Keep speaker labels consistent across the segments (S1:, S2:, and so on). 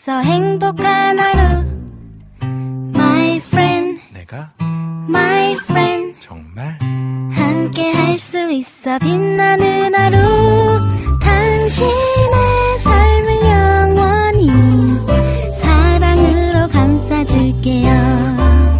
S1: 있어 행복한 하루 My friend
S2: 내가
S1: My friend
S2: 정말
S1: 함께 할 수 있어 빛나는 하루 당신의 삶을 영원히 사랑으로 감싸줄게요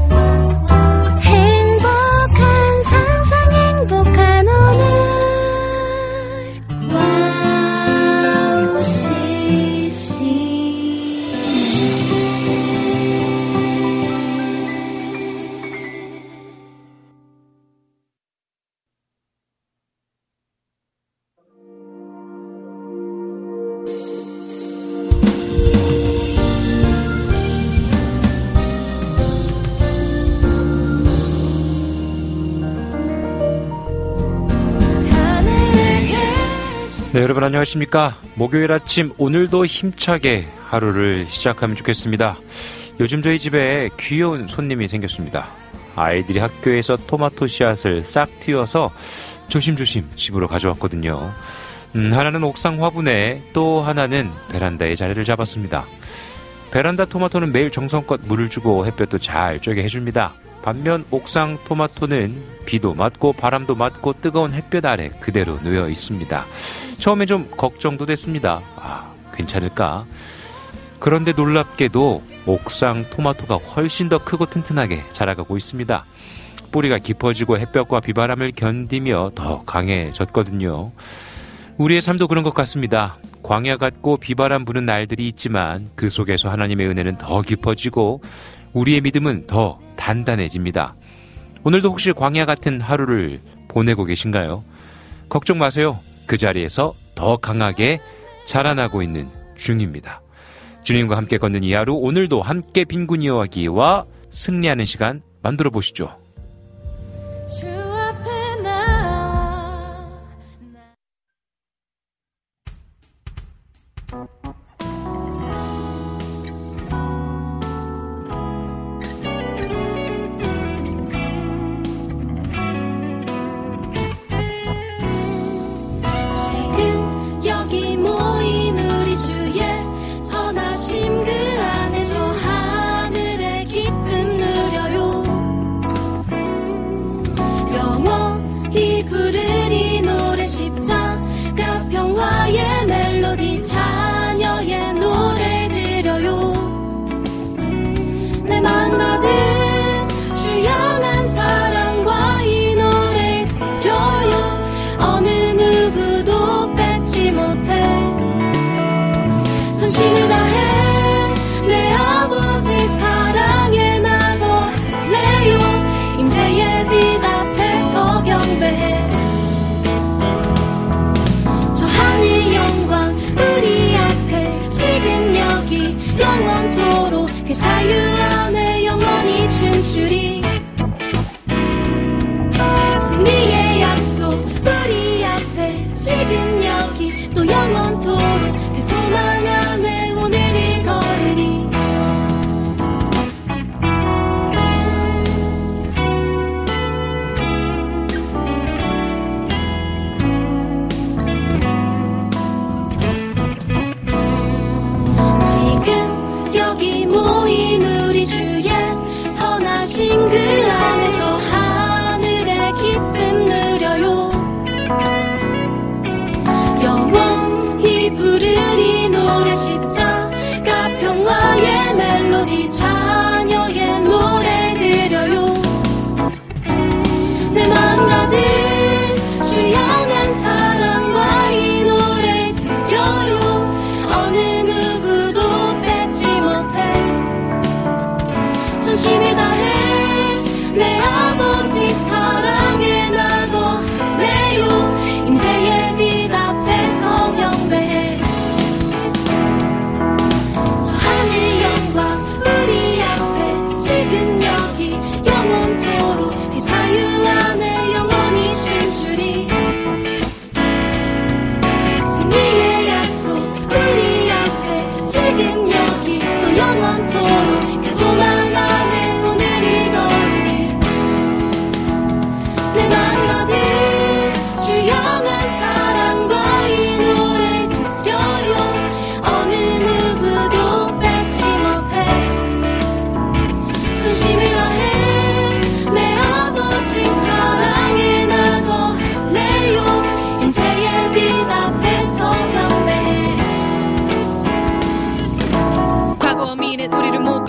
S3: 네, 여러분 안녕하십니까. 목요일 아침 오늘도 힘차게 하루를 시작하면 좋겠습니다. 요즘 저희 집에 귀여운 손님이 생겼습니다. 아이들이 학교에서 토마토 씨앗을 싹 틔워서 조심조심 집으로 가져왔거든요. 하나는 옥상 화분에 또 하나는 베란다에 자리를 잡았습니다. 베란다 토마토는 매일 정성껏 물을 주고 햇볕도 잘 쬐게 해줍니다. 반면 옥상 토마토는 비도 맞고 바람도 맞고 뜨거운 햇볕 아래 그대로 놓여 있습니다. 처음에 좀 걱정도 됐습니다. 괜찮을까? 그런데 놀랍게도 옥상 토마토가 훨씬 더 크고 튼튼하게 자라가고 있습니다. 뿌리가 깊어지고 햇볕과 비바람을 견디며 더 강해졌거든요. 우리의 삶도 그런 것 같습니다. 광야 같고 비바람 부는 날들이 있지만 그 속에서 하나님의 은혜는 더 깊어지고 우리의 믿음은 더 단단해집니다. 오늘도 혹시 광야 같은 하루를 보내고 계신가요? 걱정 마세요. 그 자리에서 더 강하게 자라나고 있는 중입니다. 주님과 함께 걷는 이 하루, 오늘도 함께 빈군 이어가기와 승리하는 시간 만들어 보시죠.
S1: 힘을 다해 내 아버지 사랑에 나도 할래요. 임재의 빛 앞에서 경배해 저 하늘 영광 우리 앞에 지금 여기 영원토록 그 자유 안에 영원히 춤추리. 승리의 약속 우리 앞에 지금 여기 또 영원토록 그 소망 안에 오늘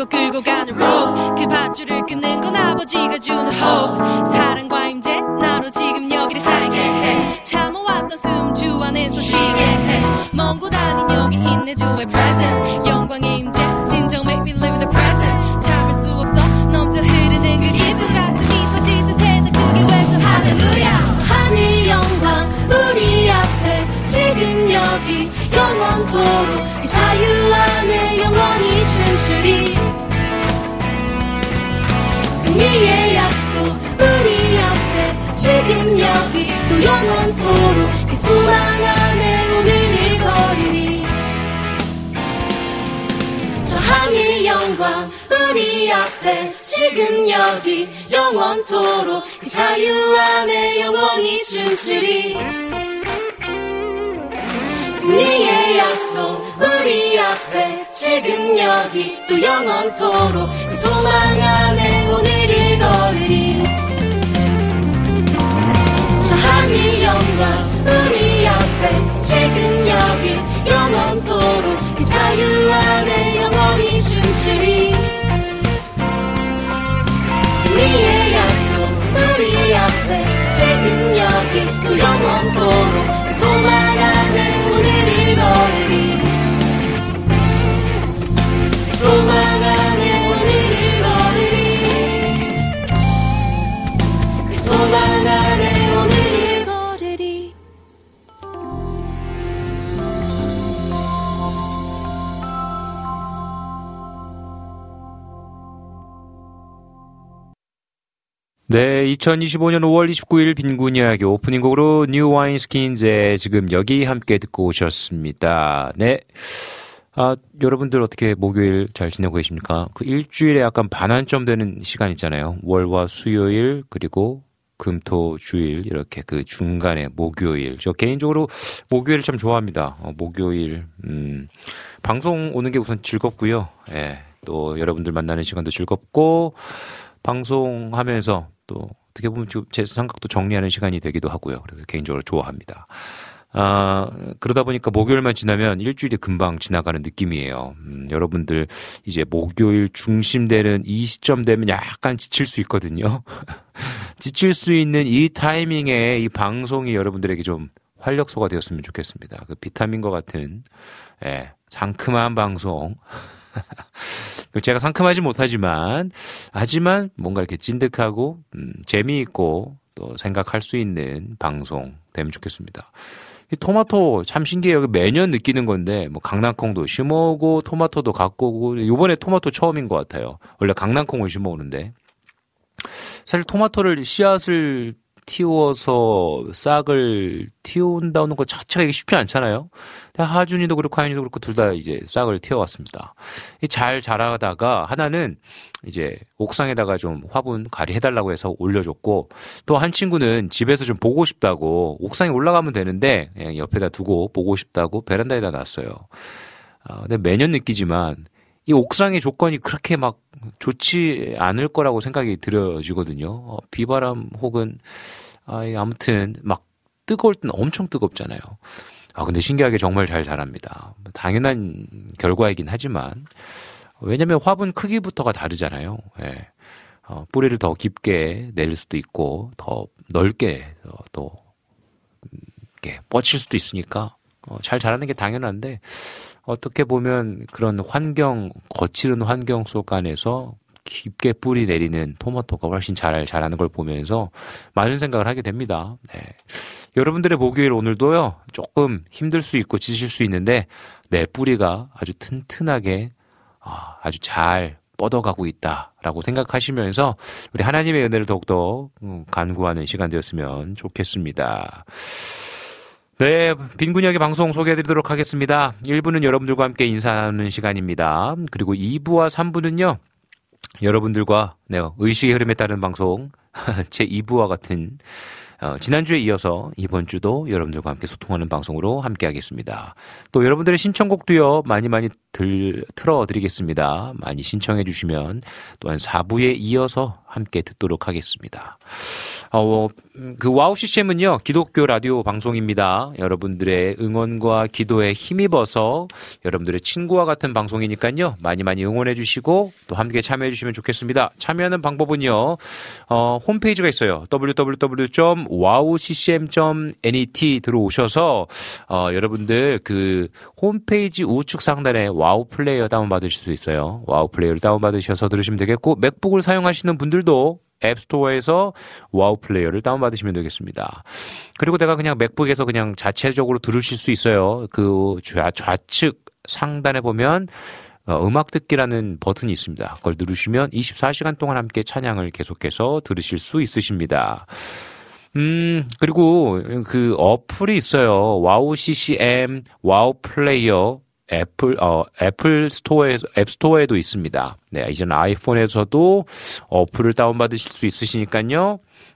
S2: 꼭 끌고 가는 rope 그 밧줄을 끊는 건 아버지가 주는 hope 사랑과 임재 나로 지금 여기를 살게 해 참아왔던 숨 주 안에서 쉬게 해 먼 곳 아닌 여기 있네 주의 presence 영광의 임재 진정 make me live in the present 참을 수 없어 넘쳐 흐르는 그 기쁜 가슴이 터지듯 해 그게 왜죠 할렐루야
S1: 하늘 영광 우리 앞에 지금 여기 영원토록 그 자유 안에 영원히 춤추리 승리의 약속 우리 앞에 지금 여기 또 영원토록 그 소망 안에 오늘을 걸으리 저 하늘 영광 우리 앞에 지금 여기 영원토록 그 자유 안에 영원히 춤추리 승리의 약속 우리 앞에 지금 여기 또 영원토록 그 소망 안에 오늘을 걸으리 저 하늘 영광 우리 앞에 지금 여기 영원토록 그 자유 안에 영원히 춤추리 승리의 약속 우리 앞에 지금 여기 또 영원토록 그 소망 안에 오늘을 걸으리 그 소망 안에 오늘을 걸으리 그 소망 안에 오늘을 걸으리
S3: 네, 2025년 5월 29일 빈곤 이야기 오프닝 곡으로 뉴 와인스킨즈의 지금 여기 함께 듣고 오셨습니다. 네. 여러분들 어떻게 목요일 잘 지내고 계십니까? 그 일주일에 약간 반환점 되는 시간 있잖아요. 월화 수요일 그리고 금토 주일 이렇게 그 중간에 목요일. 저 개인적으로 목요일을 참 좋아합니다. 목요일 방송 오는 게 우선 즐겁고요. 예. 또 여러분들 만나는 시간도 즐겁고 방송하면서 또 어떻게 보면 제 생각도 정리하는 시간이 되기도 하고요. 그래서 개인적으로 좋아합니다. 그러다 보니까 목요일만 지나면 일주일이 금방 지나가는 느낌이에요. 여러분들 이제 목요일 중심되는 이 시점 되면 약간 지칠 수 있거든요. 지칠 수 있는 이 타이밍에 이 방송이 여러분들에게 좀 활력소가 되었으면 좋겠습니다. 그 비타민과 같은 상큼한 방송. 제가 상큼하지 못하지만 하지만 뭔가 이렇게 찐득하고 재미있고 또 생각할 수 있는 방송 되면 좋겠습니다. 이 토마토 참 신기해요. 매년 느끼는 건데 뭐 강낭콩도 심어오고 토마토도 갖고 오고 이번에 토마토 처음인 것 같아요. 원래 강낭콩을 심어오는데 사실 토마토를 씨앗을 틔워서 싹을 틔운다는 것 자체가 쉽지 않잖아요. 하준이도 그렇고 하윤이도 그렇고 둘 다 이제 싹을 틔워왔습니다. 잘 자라다가 하나는 이제 옥상에다가 좀 화분 가리 해달라고 해서 올려줬고 또 한 친구는 집에서 좀 보고 싶다고 옥상에 올라가면 되는데 그냥 옆에다 두고 보고 싶다고 베란다에다 놨어요. 근데 매년 느끼지만 이 옥상의 조건이 그렇게 막 좋지 않을 거라고 생각이 들어지거든요. 비바람 혹은 아무튼 막 뜨거울 땐 엄청 뜨겁잖아요. 근데 신기하게 정말 잘 자랍니다. 당연한 결과이긴 하지만 왜냐면 화분 크기부터가 다르잖아요. 예. 뿌리를 더 깊게 낼 수도 있고 더 넓게 또 이렇게 뻗칠 수도 있으니까 잘 자라는 게 당연한데 어떻게 보면 그런 거칠은 환경 속 안에서 깊게 뿌리 내리는 토마토가 훨씬 잘 자라는 걸 보면서 많은 생각을 하게 됩니다. 네. 여러분들의 목요일 오늘도요, 조금 힘들 수 있고 지칠 수 있는데, 내 뿌리가 아주 튼튼하게, 아주 잘 뻗어가고 있다라고 생각하시면서, 우리 하나님의 은혜를 더욱더 간구하는 시간 되었으면 좋겠습니다. 네, 빈군역의 방송 소개해드리도록 하겠습니다. 1부는 여러분들과 함께 인사 나누는 시간입니다. 그리고 2부와 3부는요, 여러분들과 의식의 흐름에 따른 방송, 제 2부와 같은 지난주에 이어서 이번 주도 여러분들과 함께 소통하는 방송으로 함께 하겠습니다. 또 여러분들의 신청곡도요, 많이 틀어드리겠습니다. 많이 신청해 주시면 또한 4부에 이어서 함께 듣도록 하겠습니다. 그 와우 CCM은요, 기독교 라디오 방송입니다. 여러분들의 응원과 기도에 힘입어서 여러분들의 친구와 같은 방송이니까요, 많이 많이 응원해 주시고 또 함께 참여해 주시면 좋겠습니다. 참여하는 방법은요, 홈페이지가 있어요. www.wowccm.net 들어오셔서 여러분들 그 홈페이지 우측 상단에 와우 플레이어 다운받으실 수 있어요. 와우 플레이어를 다운받으셔서 들으시면 되겠고, 맥북을 사용하시는 분들도 앱스토어에서 와우 플레이어를 다운받으시면 되겠습니다. 그리고 내가 그냥 맥북에서 그냥 자체적으로 들으실 수 있어요. 그 좌측 상단에 보면 음악 듣기라는 버튼이 있습니다. 그걸 누르시면 24시간 동안 함께 찬양을 계속해서 들으실 수 있으십니다. 그리고 그 어플이 있어요. 와우 CCM, 와우 플레이어, 애플 스토어에서, 앱 스토어에도 있습니다. 네, 이제는 아이폰에서도 어플을 다운받으실 수 있으시니까요.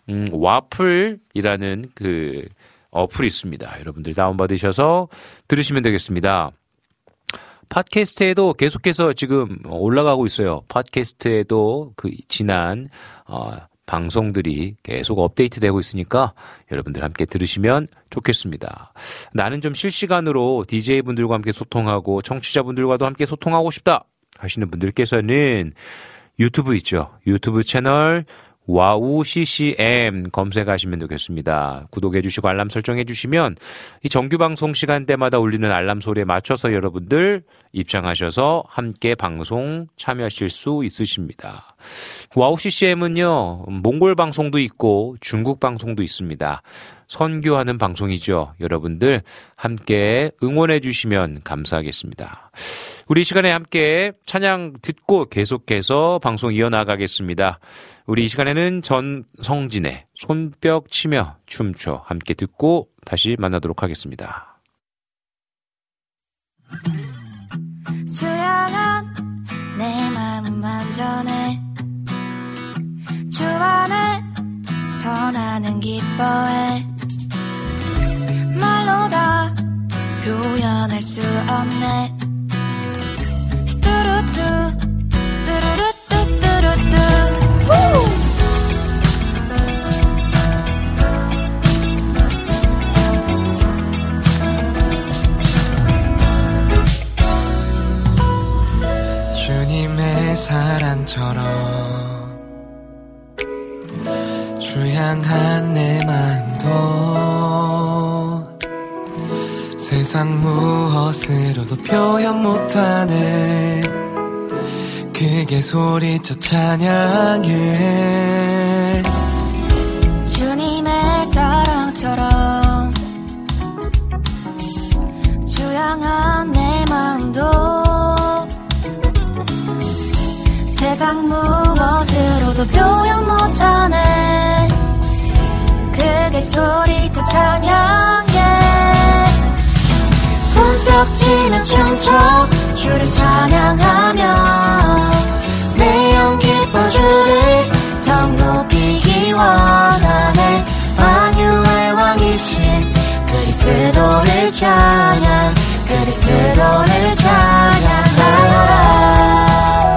S3: 와플이라는 그 어플이 있습니다. 여러분들 다운받으셔서 들으시면 되겠습니다. 팟캐스트에도 계속해서 지금 올라가고 있어요. 팟캐스트에도 그 지난, 방송들이 계속 업데이트되고 있으니까 여러분들 함께 들으시면 좋겠습니다. 나는 좀 실시간으로 DJ분들과 함께 소통하고 청취자분들과도 함께 소통하고 싶다 하시는 분들께서는 유튜브 있죠. 유튜브 채널 와우 CCM 검색하시면 되겠습니다. 구독해 주시고 알람 설정해 주시면 이 정규 방송 시간대마다 울리는 알람 소리에 맞춰서 여러분들 입장하셔서 함께 방송 참여하실 수 있으십니다. 와우 CCM은요, 몽골 방송도 있고 중국 방송도 있습니다. 선교하는 방송이죠. 여러분들 함께 응원해 주시면 감사하겠습니다. 우리 시간에 함께 찬양 듣고 계속해서 방송 이어나가겠습니다. 우리 이 시간에는 전성진의 손뼉 치며 춤춰 함께 듣고 다시 만나도록 하겠습니다.
S1: 수양한 내 마음 완전해 주 안에 선하는 기뻐해 말로 다 표현할 수 없네 스뚜루뚜 스뚜루루뚜뚜루뚜
S4: 주님의 사랑처럼 주 향한 내 마음도 세상 무엇으로도 표현 못하네 크게 소리쳐 찬양해
S1: 주님의 사랑처럼 주 향한 내 마음도 세상 무엇으로도 표현 못하네 크게 소리쳐 찬양해 손뼉 치며 춤춰 주를 찬양하며 내 영 기뻐 주를 더 높이기 원하네 만유의 왕이신 그리스도를 찬양 그리스도를 찬양하여라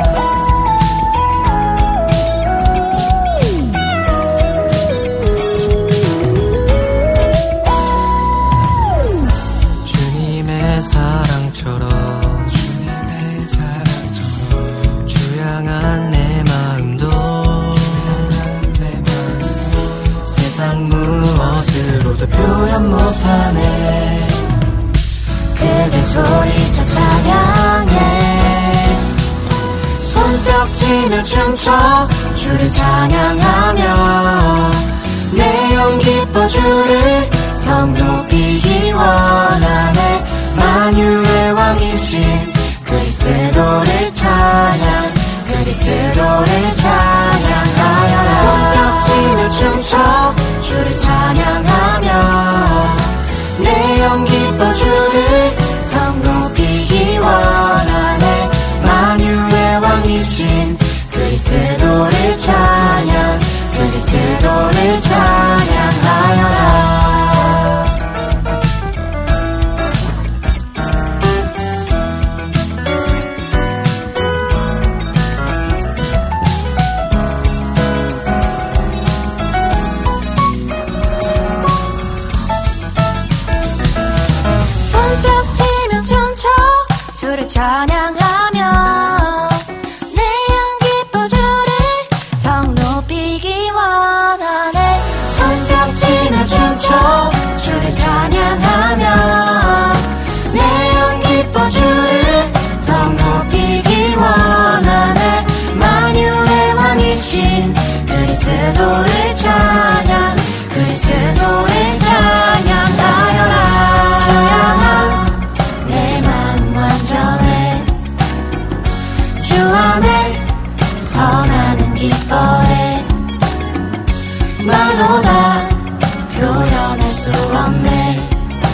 S4: 무엇으로도 표현 못하네 크게 소리쳐 찬양해 손뼉 치며 춤춰 주를 찬양하며 내 영 기뻐 주를 더 높이기 원하네 만유의 왕이신 그리스도를 찬양 그리스도를 찬양하여라 손뼉 치며 춤춰 주를 찬양하며 내 영 기뻐 주를 더 높이기 원하네 만유의 왕이신 그리스도를 찬양 그리스도를 찬양하여라 그리스도의 찬양 그리스도의 찬양하여라 주여 내 마음 완전해 주 안에 선하는 기뻐해 말로 다 표현할 수 없네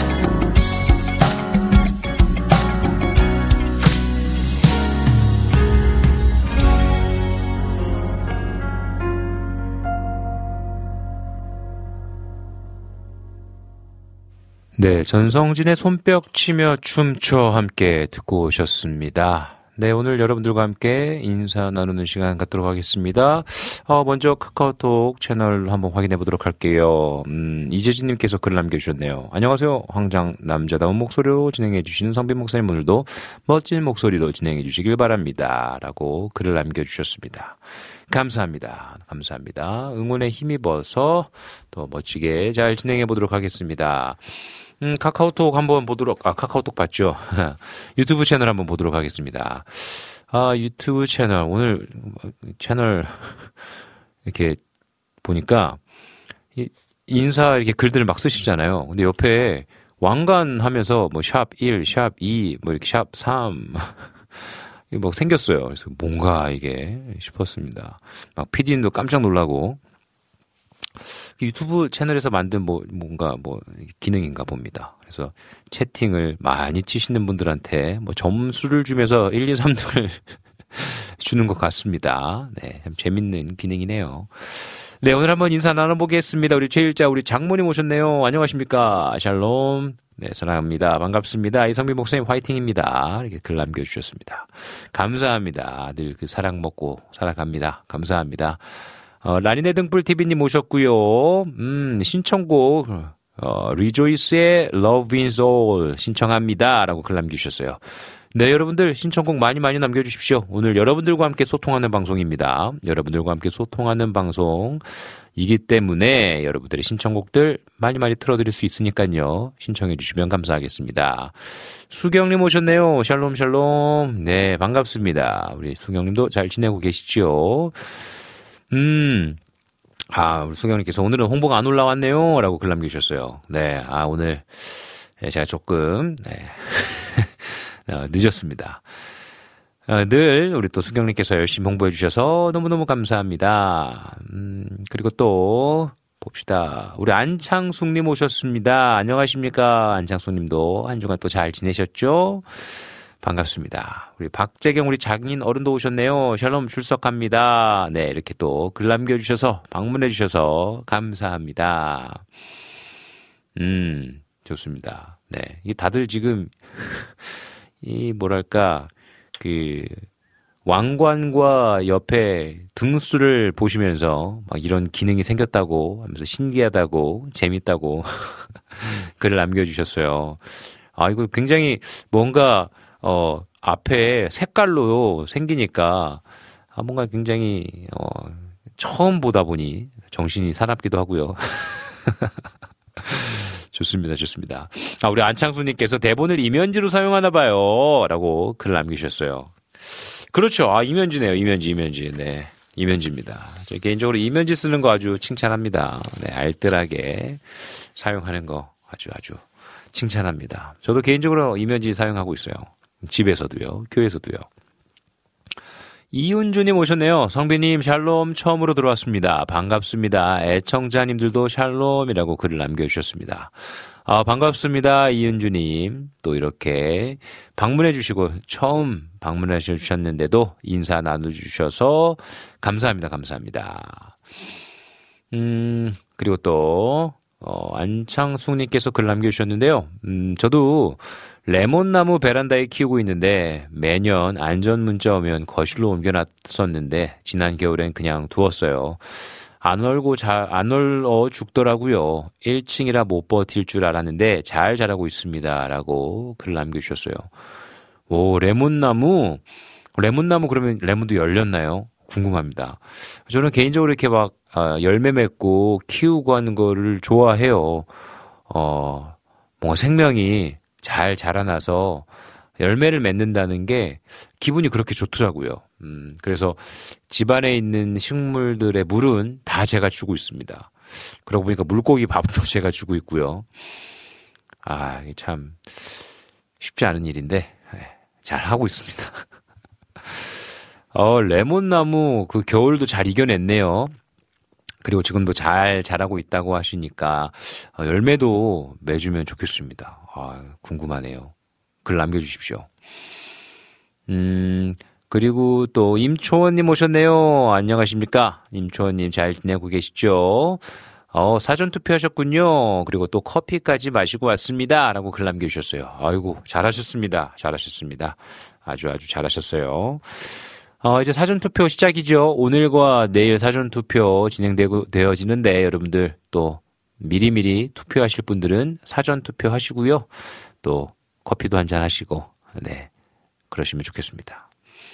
S3: 네, 전성진의 손뼉 치며 춤춰 함께 듣고 오셨습니다. 네, 오늘 여러분들과 함께 인사 나누는 시간 갖도록 하겠습니다. 먼저 카카오톡 채널 한번 확인해 보도록 할게요. 이재진님께서 글을 남겨주셨네요. 안녕하세요. 황장 남자다운 목소리로 진행해 주시는 성빈 목사님, 오늘도 멋진 목소리로 진행해 주시길 바랍니다. 라고 글을 남겨주셨습니다. 감사합니다. 감사합니다. 응원에 힘입어서 더 멋지게 잘 진행해 보도록 하겠습니다. 카카오톡 한번 보도록, 카카오톡 봤죠? 유튜브 채널 한번 보도록 하겠습니다. 유튜브 채널, 오늘 채널 이렇게 보니까 인사 이렇게 글들을 막 쓰시잖아요. 근데 옆에 왕관 하면서 뭐 샵 1, 샵 2, 뭐 이렇게 샵 3. 막 생겼어요. 그래서 뭔가 이게 싶었습니다. 막 PD님도 깜짝 놀라고. 유튜브 채널에서 만든 뭔가 기능인가 봅니다. 그래서 채팅을 많이 치시는 분들한테 점수를 주면서 1, 2, 3등을 주는 것 같습니다. 네, 참 재밌는 기능이네요. 네, 오늘 한번 인사 나눠보겠습니다. 우리 최일자, 우리 장모님 오셨네요. 안녕하십니까. 샬롬. 네, 사랑합니다. 반갑습니다. 이성빈 목사님 화이팅입니다. 이렇게 글 남겨주셨습니다. 감사합니다. 늘 그 사랑 먹고 살아갑니다. 감사합니다. 라니네 등불TV님 오셨고요. 신청곡, 리조이스의 Love Wins All 신청합니다. 라고 글 남겨주셨어요. 네, 여러분들 신청곡 많이 남겨주십시오. 오늘 여러분들과 함께 소통하는 방송입니다. 여러분들과 함께 소통하는 방송이기 때문에 여러분들의 신청곡들 많이 틀어드릴 수 있으니까요. 신청해 주시면 감사하겠습니다. 수경님 오셨네요. 샬롬 샬롬. 네, 반갑습니다. 우리 수경님도 잘 지내고 계시지요? 우리 수경님께서 오늘은 홍보가 안 올라왔네요. 라고 글 남겨주셨어요. 네, 오늘 제가 조금, 늦었습니다. 늘 우리 또 수경님께서 열심히 홍보해 주셔서 너무너무 감사합니다. 그리고 또 봅시다. 우리 안창숙님 오셨습니다. 안녕하십니까. 안창숙님도 한 주간 또 잘 지내셨죠? 반갑습니다. 우리 박재경 우리 장인 어른도 오셨네요. 샬롬 출석합니다. 네, 이렇게 또 글 남겨주셔서 방문해 주셔서 감사합니다. 좋습니다. 네, 이게 다들 지금 뭐랄까 왕관과 옆에 등수를 보시면서 막 이런 기능이 생겼다고 하면서 신기하다고 재밌다고 글을 남겨주셨어요. 이거 굉장히 뭔가 앞에 색깔로 생기니까 뭔가 굉장히 처음 보다 보니 정신이 사납기도 하고요. 좋습니다. 우리 안창수님께서 대본을 이면지로 사용하나 봐요. 라고 글을 남기셨어요. 그렇죠. 이면지네요. 이면지. 네. 이면지입니다. 저 개인적으로 이면지 쓰는 거 아주 칭찬합니다. 네. 알뜰하게 사용하는 거 아주 칭찬합니다. 저도 개인적으로 이면지 사용하고 있어요. 집에서도요. 교회에서도요. 이윤주님 오셨네요. 성빈님 샬롬 처음으로 들어왔습니다. 반갑습니다. 애청자님들도 샬롬이라고 글을 남겨주셨습니다. 반갑습니다. 이윤주님 또 이렇게 방문해 주시고 처음 방문해 주셨는데도 인사 나눠주셔서 감사합니다. 그리고 또 안창숙님께서 글 남겨주셨는데요. 저도 레몬나무 베란다에 키우고 있는데 매년 안전 문자 오면 거실로 옮겨놨었는데 지난 겨울엔 그냥 두었어요. 안 얼어 죽더라고요. 1층이라 못 버틸 줄 알았는데 잘 자라고 있습니다. 라고 글 남겨주셨어요. 레몬나무 그러면 레몬도 열렸나요? 궁금합니다. 저는 개인적으로 이렇게 막 열매 맺고 키우고 하는 거를 좋아해요. 뭔가 생명이 잘 자라나서 열매를 맺는다는 게 기분이 그렇게 좋더라고요. 그래서 집안에 있는 식물들의 물은 다 제가 주고 있습니다. 그러고 보니까 물고기 밥도 제가 주고 있고요. 아, 이게 참 쉽지 않은 일인데 잘 하고 있습니다. 레몬나무 그 겨울도 잘 이겨냈네요. 그리고 지금도 잘 자라고 있다고 하시니까 열매도 맺으면 좋겠습니다. 궁금하네요. 글 남겨주십시오. 그리고 또 임초원님 오셨네요. 안녕하십니까? 임초원님 잘 지내고 계시죠? 사전투표 하셨군요. 그리고 또 커피까지 마시고 왔습니다. 라고 글 남겨주셨어요. 아이고, 잘하셨습니다. 잘하셨습니다. 아주 잘하셨어요. 이제 사전투표 시작이죠. 오늘과 내일 사전투표 되어지는데 여러분들 또 미리미리 투표하실 분들은 사전투표 하시고요. 또 커피도 한잔 하시고, 네. 그러시면 좋겠습니다.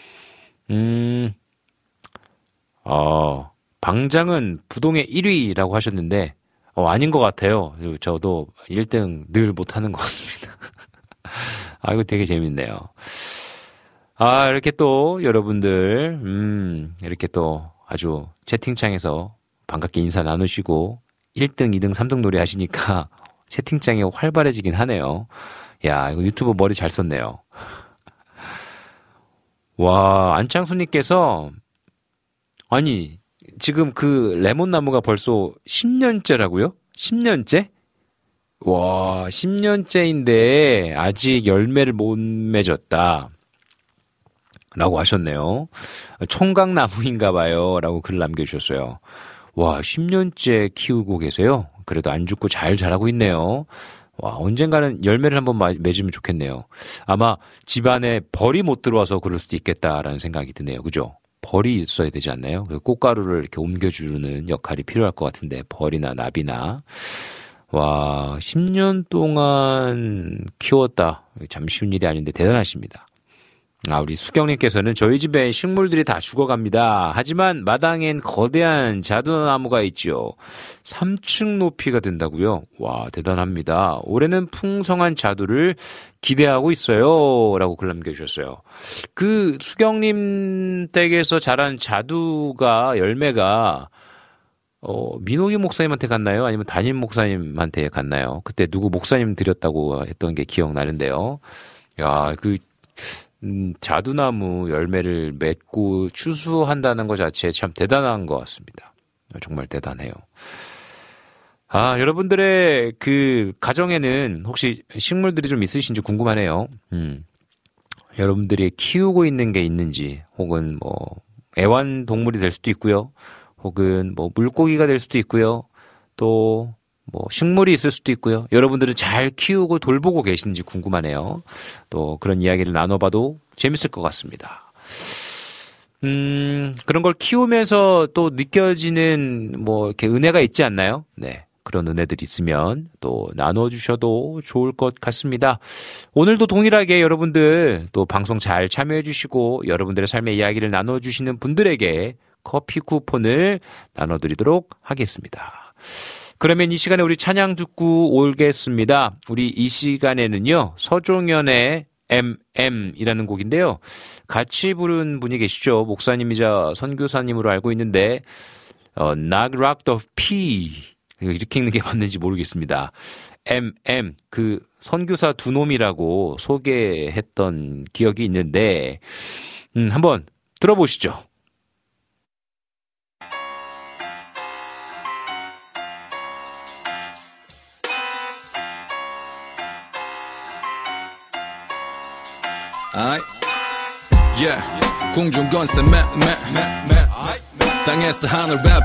S3: 방장은 부동의 1위라고 하셨는데, 아닌 것 같아요. 저도 1등 늘 못하는 것 같습니다. 이거 되게 재밌네요. 이렇게 또 여러분들, 이렇게 또 아주 채팅창에서 반갑게 인사 나누시고, 1등, 2등, 3등 노래 하시니까 채팅창이 활발해지긴 하네요. 야, 이거 유튜브 머리 잘 썼네요. 와, 안창수님께서, 아니, 지금 그 레몬나무가 벌써 10년째라고요? 10년째? 와, 10년째인데 아직 열매를 못 맺었다. 라고 하셨네요. 총각나무인가 봐요. 라고 글 남겨주셨어요. 와, 10년째 키우고 계세요? 그래도 안 죽고 잘 자라고 있네요. 와, 언젠가는 열매를 한번 맺으면 좋겠네요. 아마 집안에 벌이 못 들어와서 그럴 수도 있겠다라는 생각이 드네요. 그죠? 벌이 있어야 되지 않나요? 꽃가루를 이렇게 옮겨주는 역할이 필요할 것 같은데, 벌이나 나비나. 와, 10년 동안 키웠다. 참 쉬운 일이 아닌데 대단하십니다. 우리 수경님께서는 저희 집에 식물들이 다 죽어갑니다. 하지만 마당엔 거대한 자두나무가 있죠. 3층 높이가 된다고요? 와, 대단합니다. 올해는 풍성한 자두를 기대하고 있어요. 라고 글 남겨주셨어요. 그 수경님 댁에서 자란 자두가, 열매가 민호기 목사님한테 갔나요? 아니면 담임 목사님한테 갔나요? 그때 누구 목사님 드렸다고 했던 게 기억나는데요. 야, 자두나무 열매를 맺고 추수한다는 것 자체에 참 대단한 것 같습니다. 정말 대단해요. 여러분들의 그 가정에는 혹시 식물들이 좀 있으신지 궁금하네요. 여러분들이 키우고 있는 게 있는지, 혹은 애완동물이 될 수도 있고요. 혹은 물고기가 될 수도 있고요. 또 식물이 있을 수도 있고요. 여러분들은 잘 키우고 돌보고 계신지 궁금하네요. 또 그런 이야기를 나눠봐도 재밌을 것 같습니다. 그런 걸 키우면서 또 느껴지는 이렇게 은혜가 있지 않나요? 네. 그런 은혜들이 있으면 또 나눠주셔도 좋을 것 같습니다. 오늘도 동일하게 여러분들 또 방송 잘 참여해 주시고 여러분들의 삶의 이야기를 나눠주시는 분들에게 커피 쿠폰을 나눠드리도록 하겠습니다. 그러면 이 시간에 우리 찬양 듣고 오겠습니다. 우리 이 시간에는요, 서종현의 MM이라는 곡인데요. 같이 부른 분이 계시죠. 목사님이자 선교사님으로 알고 있는데, Knock Rock the P. 이렇게 읽는 게 맞는지 모르겠습니다. MM, 그 선교사 두 놈이라고 소개했던 기억이 있는데, 한번 들어보시죠.
S5: Yeah, 공중건세 땅에서 하늘 랩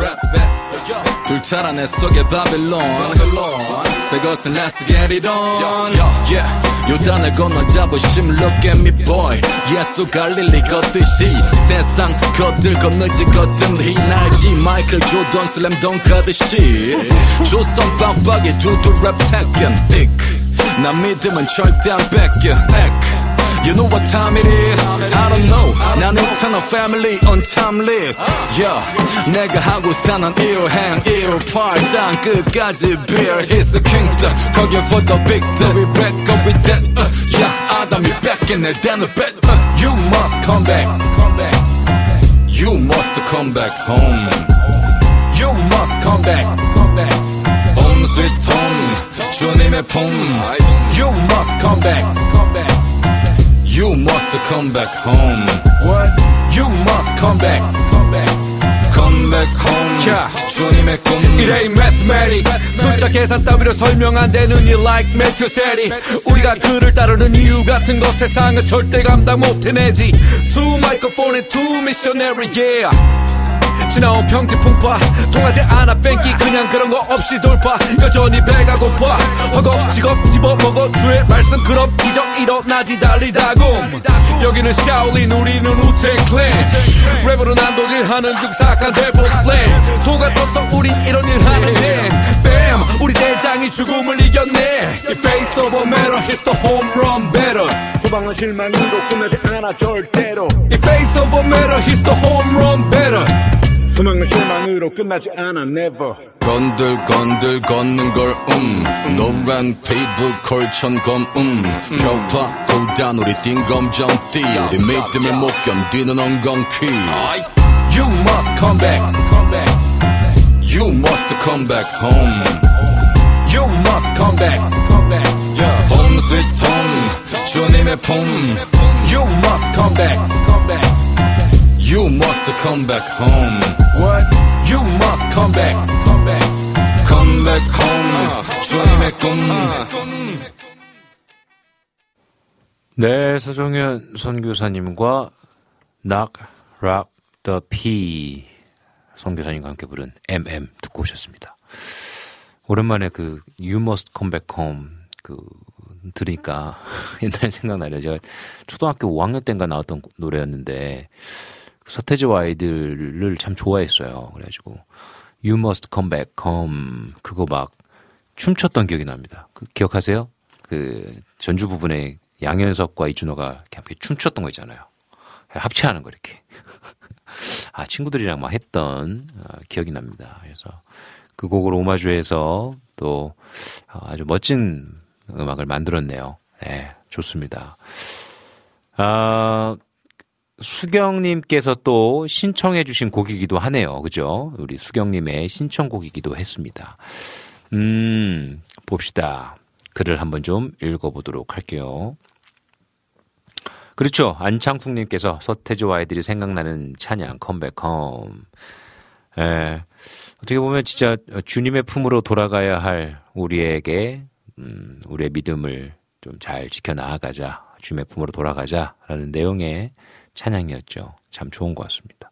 S5: 둘 타란 애 속의 바빌론 새 것은 let's get it on Yeah, 요단을 건너 자부심 look at me boy 예수 갈릴리 걷듯이 세상 것들 건너지 걷든 히날지 마이클 조던 슬램 덩크하듯이 조선 빡빡이 두두 랩 택견 나 믿으면 절대 안 뺏겨 You know what time it is? I don't know. 난 eternal family on time list. Yeah, 내가 하고 사는 일행 일팔 땅 끝까지 beer. He's the kingdom. 거기 for the victory. Back up with that. Yeah, I 바람이 뺏긴 내 단을 뺏 You must come back You must come back home You must come back Home sweet home 주님의 품 You must come back You must come back home What? You must come back Come back home 주님의 꿈
S6: It ain't mathematics 숫자 계산 따위로 설명 안 되는 일 like 매튜셀이 우리가 그를 따르는 이유 같은 것 세상은 절대 감당 못 해내지 Two microphone and two missionary yeah 지나온 평지 풍파 통하지 않아 뺑기 그냥 그런 거 없이 돌파 여전히 배가 고파 허겁지겁 집어먹어 주의 말씀 그럼 기적 일어나지 달리다곰 여기는 샤올린 우리는 우텐 클랜 랩으로 난도질하는 중사악한 데보스 플랜 도가 떴어 우린 이런 일 하는데 뱀 우리 대장이 죽음을 이겼네 Your face over matter hits the home run better
S7: 소방은 실망으로 끝나지 않아 절대로
S6: Your face over matter hits the home run better
S7: 소망은 실망으로 끝나지 않아 never
S5: 건들 걷는 걸 노란 피부 걸천검 격파 고단 우리 띵검정띠 우리 믿음을 못 견디는 엉겅퀴
S6: You must come back
S5: You must come back home
S6: You must come back
S5: Home sweet home 주님의 품
S6: You must come back
S5: You must come back home
S6: What? You must come back
S5: Come back home 주님의 꿈
S3: 네, 서정현 선교사님과 Knock Rock the P 선교사님과 함께 부른 MM 듣고 오셨습니다. 오랜만에 그 You Must Come Back Home 들으니까 옛날 생각나네요. 제가 초등학교 5학년 때인가 나왔던 노래였는데 서태지와 아이들을 참 좋아했어요. 그래가지고 You Must Come Back Home 그거 막 춤췄던 기억이 납니다. 기억하세요? 그 전주 부분에 양현석과 이준호가 함께 춤췄던 거 있잖아요. 합체하는 거 이렇게. 친구들이랑 막 했던 기억이 납니다. 그래서 그 곡을 오마주해서 또 아주 멋진 음악을 만들었네요. 네, 좋습니다. 수경님께서 또 신청해주신 곡이기도 하네요. 그죠? 우리 수경님의 신청곡이기도 했습니다. 봅시다. 글을 한번 좀 읽어보도록 할게요. 그렇죠. 안창숙님께서 서태지와 아이들이 생각나는 찬양 컴백홈. 어떻게 보면 진짜 주님의 품으로 돌아가야 할 우리에게 우리의 믿음을 좀 잘 지켜나가자. 주님의 품으로 돌아가자라는 내용의 찬양이었죠. 참 좋은 것 같습니다.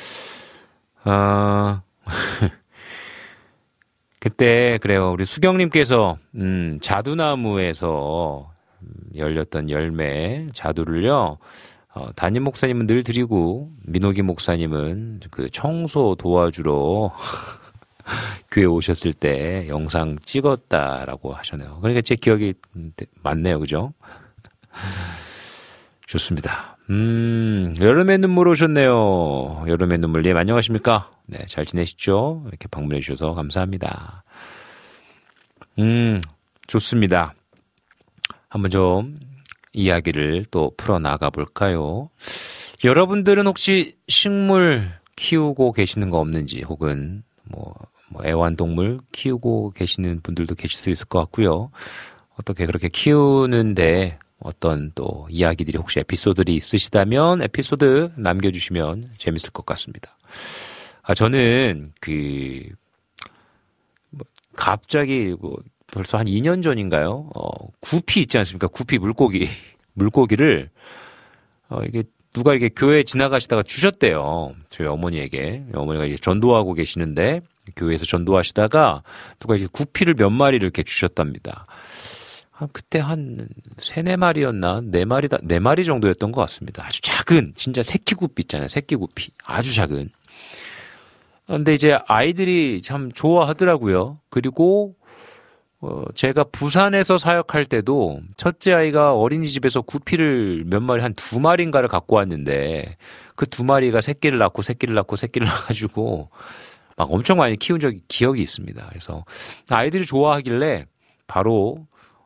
S3: 그때 그래요. 우리 수경님께서 자두나무에서 열렸던 열매 자두를요. 담임 목사님은 늘 드리고 민호기 목사님은 그 청소 도와주러 교회 오셨을 때 영상 찍었다라고 하셨네요. 그러니까 제 기억이 맞네요. 그죠? 좋습니다. 여름의 눈물 오셨네요. 여름의 눈물님 안녕하십니까? 네, 잘 지내시죠? 이렇게 방문해 주셔서 감사합니다. 좋습니다. 한번 좀 이야기를 또 풀어나가 볼까요? 여러분들은 혹시 식물 키우고 계시는 거 없는지 혹은 뭐 애완동물 키우고 계시는 분들도 계실 수 있을 것 같고요. 어떻게 그렇게 키우는데 어떤 또 이야기들이 혹시 에피소드들이 있으시다면 에피소드 남겨주시면 재밌을 것 같습니다. 저는 갑자기 벌써 한 2년 전인가요? 구피 있지 않습니까? 구피 물고기를 이게 누가 이게 교회 지나가시다가 주셨대요. 저희 어머니에게. 어머니가 이제 전도하고 계시는데 교회에서 전도하시다가 누가 이제 구피를 몇 마리를 이렇게 주셨답니다. 그때 한 3-4마리였나? 4마리 정도였던 것 같습니다. 아주 작은, 진짜 새끼 구피 있잖아요. 새끼 구피. 아주 작은. 근데 이제 아이들이 참 좋아하더라고요. 그리고, 제가 부산에서 사역할 때도 첫째 아이가 어린이집에서 구피를 몇 마리, 한 2마리인가를 갖고 왔는데 그 2마리가 새끼를 낳아가지고 막 엄청 많이 키운 기억이 있습니다. 그래서 아이들이 좋아하길래 바로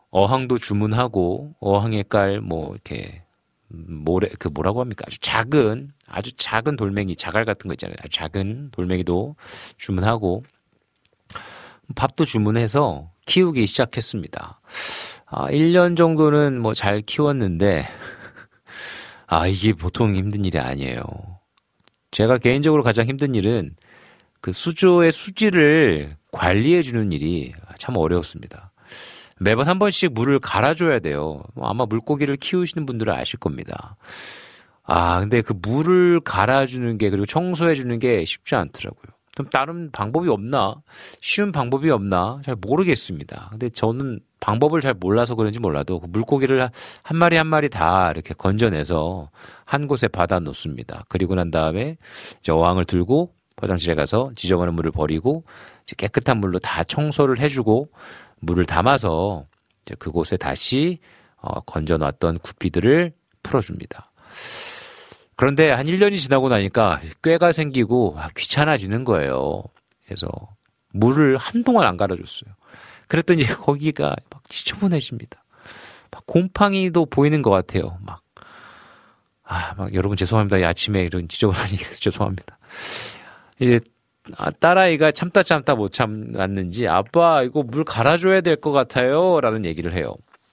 S3: 어항도 주문하고 어항에 깔 뭐 이렇게 모래 그 뭐라고 합니까? 아주 작은 돌멩이 자갈 같은 거 있잖아요. 아주 작은 돌멩이도 주문하고 밥도 주문해서 키우기 시작했습니다. 1년 정도는 뭐 잘 키웠는데 이게 보통 힘든 일이 아니에요. 제가 개인적으로 가장 힘든 일은 그 수조의 수질을 관리해 주는 일이 참 어려웠습니다. 매번 한 번씩 물을 갈아줘야 돼요. 아마 물고기를 키우시는 분들은 아실 겁니다. 근데 그 물을 갈아주는 게 그리고 청소해주는 게 쉽지 않더라고요. 좀 다른 방법이 없나? 쉬운 방법이 없나? 잘 모르겠습니다. 근데 저는 방법을 잘 몰라서 그런지 몰라도 그 물고기를 한 마리 한 마리 다 이렇게 건져내서 한 곳에 받아 놓습니다. 그리고 난 다음에 이제 어항을 들고 화장실에 가서 지저분한 물을 버리고 이제 깨끗한 물로 다 청소를 해주고 물을 담아서 이제 그곳에 다시 건져놨던 구피들을 풀어줍니다. 그런데 한 1년이 지나고 나니까 꾀가 생기고 귀찮아지는 거예요. 그래서 물을 한동안 안 갈아줬어요. 그랬더니 거기가 막 지저분해집니다. 막 곰팡이도 보이는 것 같아요. 막 여러분 죄송합니다. 이 아침에 이런 지저분한 얘기해서 죄송합니다. 이제 딸아이가 참다 못 참았는지 아빠 이거 물 갈아줘야 될 것 같아요 라는 얘기를 해요.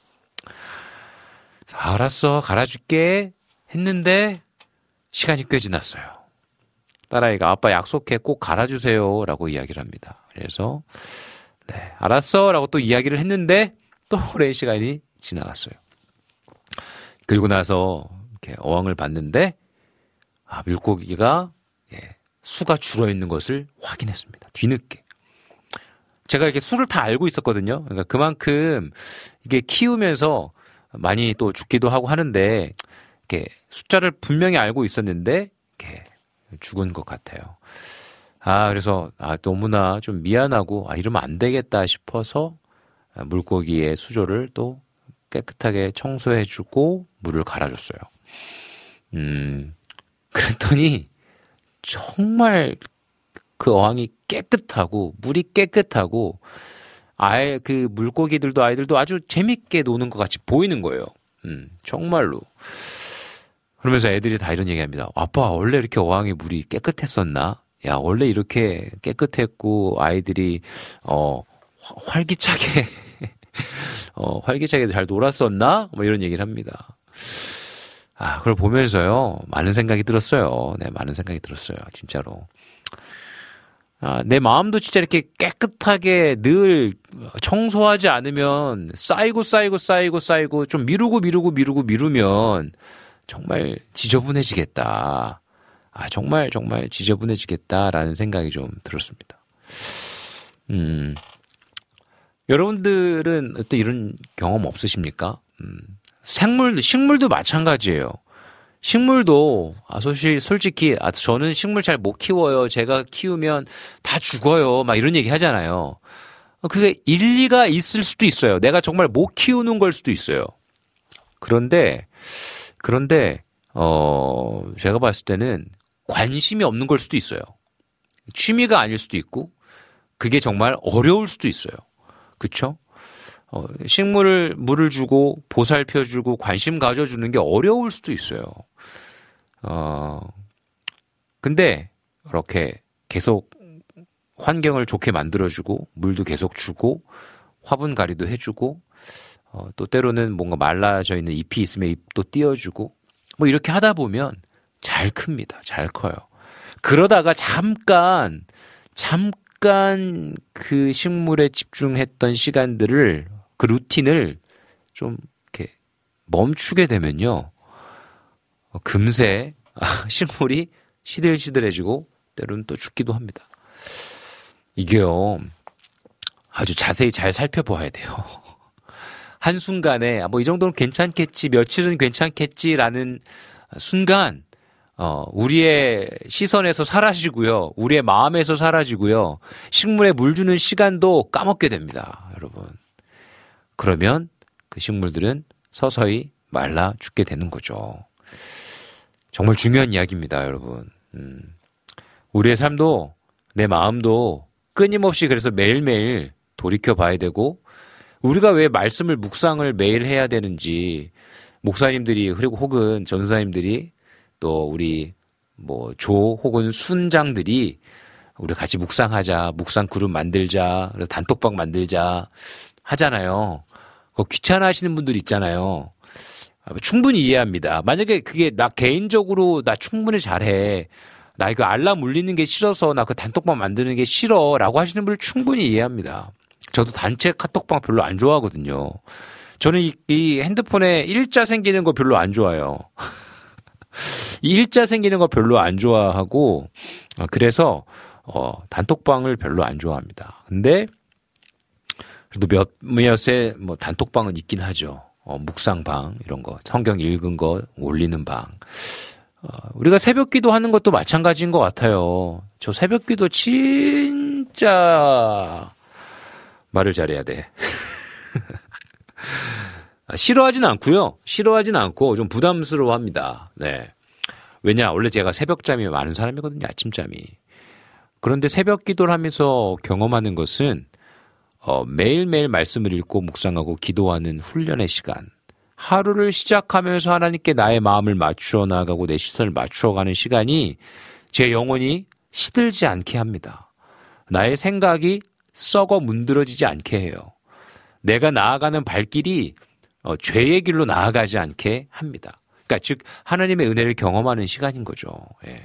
S3: 알았어 갈아줄게 했는데 시간이 꽤 지났어요. 딸아이가 아빠 약속해 꼭 갈아주세요 라고 이야기를 합니다. 그래서 네 알았어 라고 또 이야기를 했는데 또 오랜 시간이 지나갔어요. 그리고 나서 이렇게 어항을 봤는데 물고기가 수가 줄어있는 것을 확인했습니다. 뒤늦게. 제가 이렇게 수를 다 알고 있었거든요. 그러니까 그만큼 이게 키우면서 많이 또 죽기도 하고 하는데 이렇게 숫자를 분명히 알고 있었는데 이렇게 죽은 것 같아요. 그래서 너무나 좀 미안하고 이러면 안 되겠다 싶어서 물고기의 수조를 또 깨끗하게 청소해주고 물을 갈아줬어요. 그랬더니 정말 그 어항이 깨끗하고 물이 깨끗하고 아예 그 물고기들도 아이들도 아주 재밌게 노는 것 같이 보이는 거예요. 정말로. 그러면서 애들이 다 이런 얘기합니다. 아빠 원래 이렇게 어항에 물이 깨끗했었나? 야 원래 이렇게 깨끗했고 아이들이 활기차게 활기차게 잘 놀았었나? 뭐 이런 얘기를 합니다. 그걸 보면서요, 많은 생각이 들었어요. 네, 많은 생각이 들었어요. 진짜로. 내 마음도 진짜 이렇게 깨끗하게 늘 청소하지 않으면 쌓이고 좀 미루면 정말 지저분해지겠다. 정말 지저분해지겠다라는 생각이 좀 들었습니다. 여러분들은 또 이런 경험 없으십니까? 식물도 마찬가지예요. 식물도 솔직히 저는 식물 잘 못 키워요. 제가 키우면 다 죽어요. 막 이런 얘기 하잖아요. 그게 일리가 있을 수도 있어요. 내가 정말 못 키우는 걸 수도 있어요. 그런데 제가 봤을 때는 관심이 없는 걸 수도 있어요. 취미가 아닐 수도 있고 그게 정말 어려울 수도 있어요. 그렇죠? 식물을 물을 주고 보살펴주고 관심 가져주는 게 어려울 수도 있어요. 근데 이렇게 계속 환경을 좋게 만들어주고 물도 계속 주고 화분가리도 해주고 또 때로는 뭔가 말라져 있는 잎이 있으면 잎도 띄워주고 뭐 이렇게 하다 보면 잘 큽니다. 잘 커요. 그러다가 잠깐 그 식물에 집중했던 시간들을 그 루틴을 좀 이렇게 멈추게 되면요. 금세 식물이 시들시들해지고 때로는 또 죽기도 합니다. 이게요. 아주 자세히 잘 살펴봐야 돼요. 한순간에 이 정도는 괜찮겠지, 며칠은 괜찮겠지라는 순간 우리의 시선에서 사라지고요. 우리의 마음에서 사라지고요. 식물에 물 주는 시간도 까먹게 됩니다. 여러분. 그러면 그 식물들은 서서히 말라 죽게 되는 거죠. 정말 중요한 이야기입니다, 여러분. 우리의 삶도 내 마음도 끊임없이 그래서 매일매일 돌이켜 봐야 되고 우리가 왜 말씀을 묵상을 매일 해야 되는지 목사님들이 그리고 혹은 전사님들이 또 우리 뭐 조 혹은 순장들이 우리 같이 묵상하자, 묵상 그룹 만들자, 그래서 단톡방 만들자 하잖아요. 귀찮아하시는 분들 있잖아요. 충분히 이해합니다. 만약에 그게 나 개인적으로 나 충분히 잘해. 나 이거 알람 울리는 게 싫어서 나 그 단톡방 만드는 게 싫어라고 하시는 분을 충분히 이해합니다. 저도 단체 카톡방 별로 안 좋아하거든요. 저는 이 핸드폰에 일자 생기는 거 별로 안 좋아해요. 이 일자 생기는 거 별로 안 좋아하고 그래서 단톡방을 별로 안 좋아합니다. 근데 그래도 몇몇의 뭐 단톡방은 있긴 하죠. 묵상방 이런 거, 성경 읽은 거 올리는 방. 우리가 새벽기도 하는 것도 마찬가지인 것 같아요. 저 새벽기도 진짜 말을 잘해야 돼. 싫어하진 않고요. 싫어하진 않고 좀 부담스러워합니다. 네. 왜냐, 원래 제가 새벽잠이 많은 사람이거든요. 아침잠이. 그런데 새벽기도를 하면서 경험하는 것은 매일매일 말씀을 읽고 묵상하고 기도하는 훈련의 시간. 하루를 시작하면서 하나님께 나의 마음을 맞추어 나가고 내 시선을 맞추어 가는 시간이 제 영혼이 시들지 않게 합니다. 나의 생각이 썩어 문드러지지 않게 해요. 내가 나아가는 발길이 죄의 길로 나아가지 않게 합니다. 그러니까 즉 하나님의 은혜를 경험하는 시간인 거죠. 예.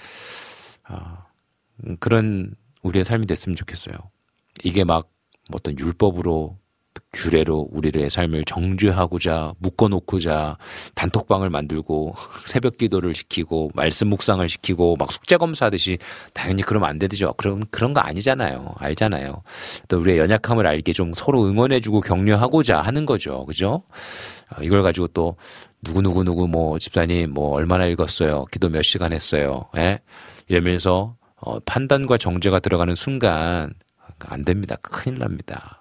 S3: 그런 우리의 삶이 됐으면 좋겠어요. 이게 막 어떤 율법으로 규례로 우리의 삶을 정죄하고자 묶어놓고자 단톡방을 만들고 새벽 기도를 시키고 말씀 묵상을 시키고 막 숙제 검사하듯이 당연히 그러면 안 되죠. 그런 거 아니잖아요. 알잖아요. 또 우리의 연약함을 알게 좀 서로 응원해주고 격려하고자 하는 거죠. 그죠? 이걸 가지고 또 누구 뭐 집사님 뭐 얼마나 읽었어요. 기도 몇 시간 했어요. 예? 이러면서 판단과 정죄가 들어가는 순간 안 됩니다. 큰일 납니다.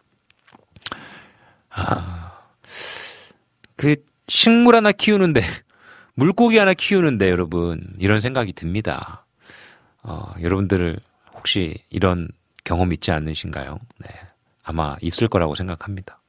S3: 그 식물 하나 키우는데 물고기 하나 키우는데 여러분 이런 생각이 듭니다. 여러분들 혹시 이런 경험 있지 않으신가요? 네, 아마 있을 거라고 생각합니다.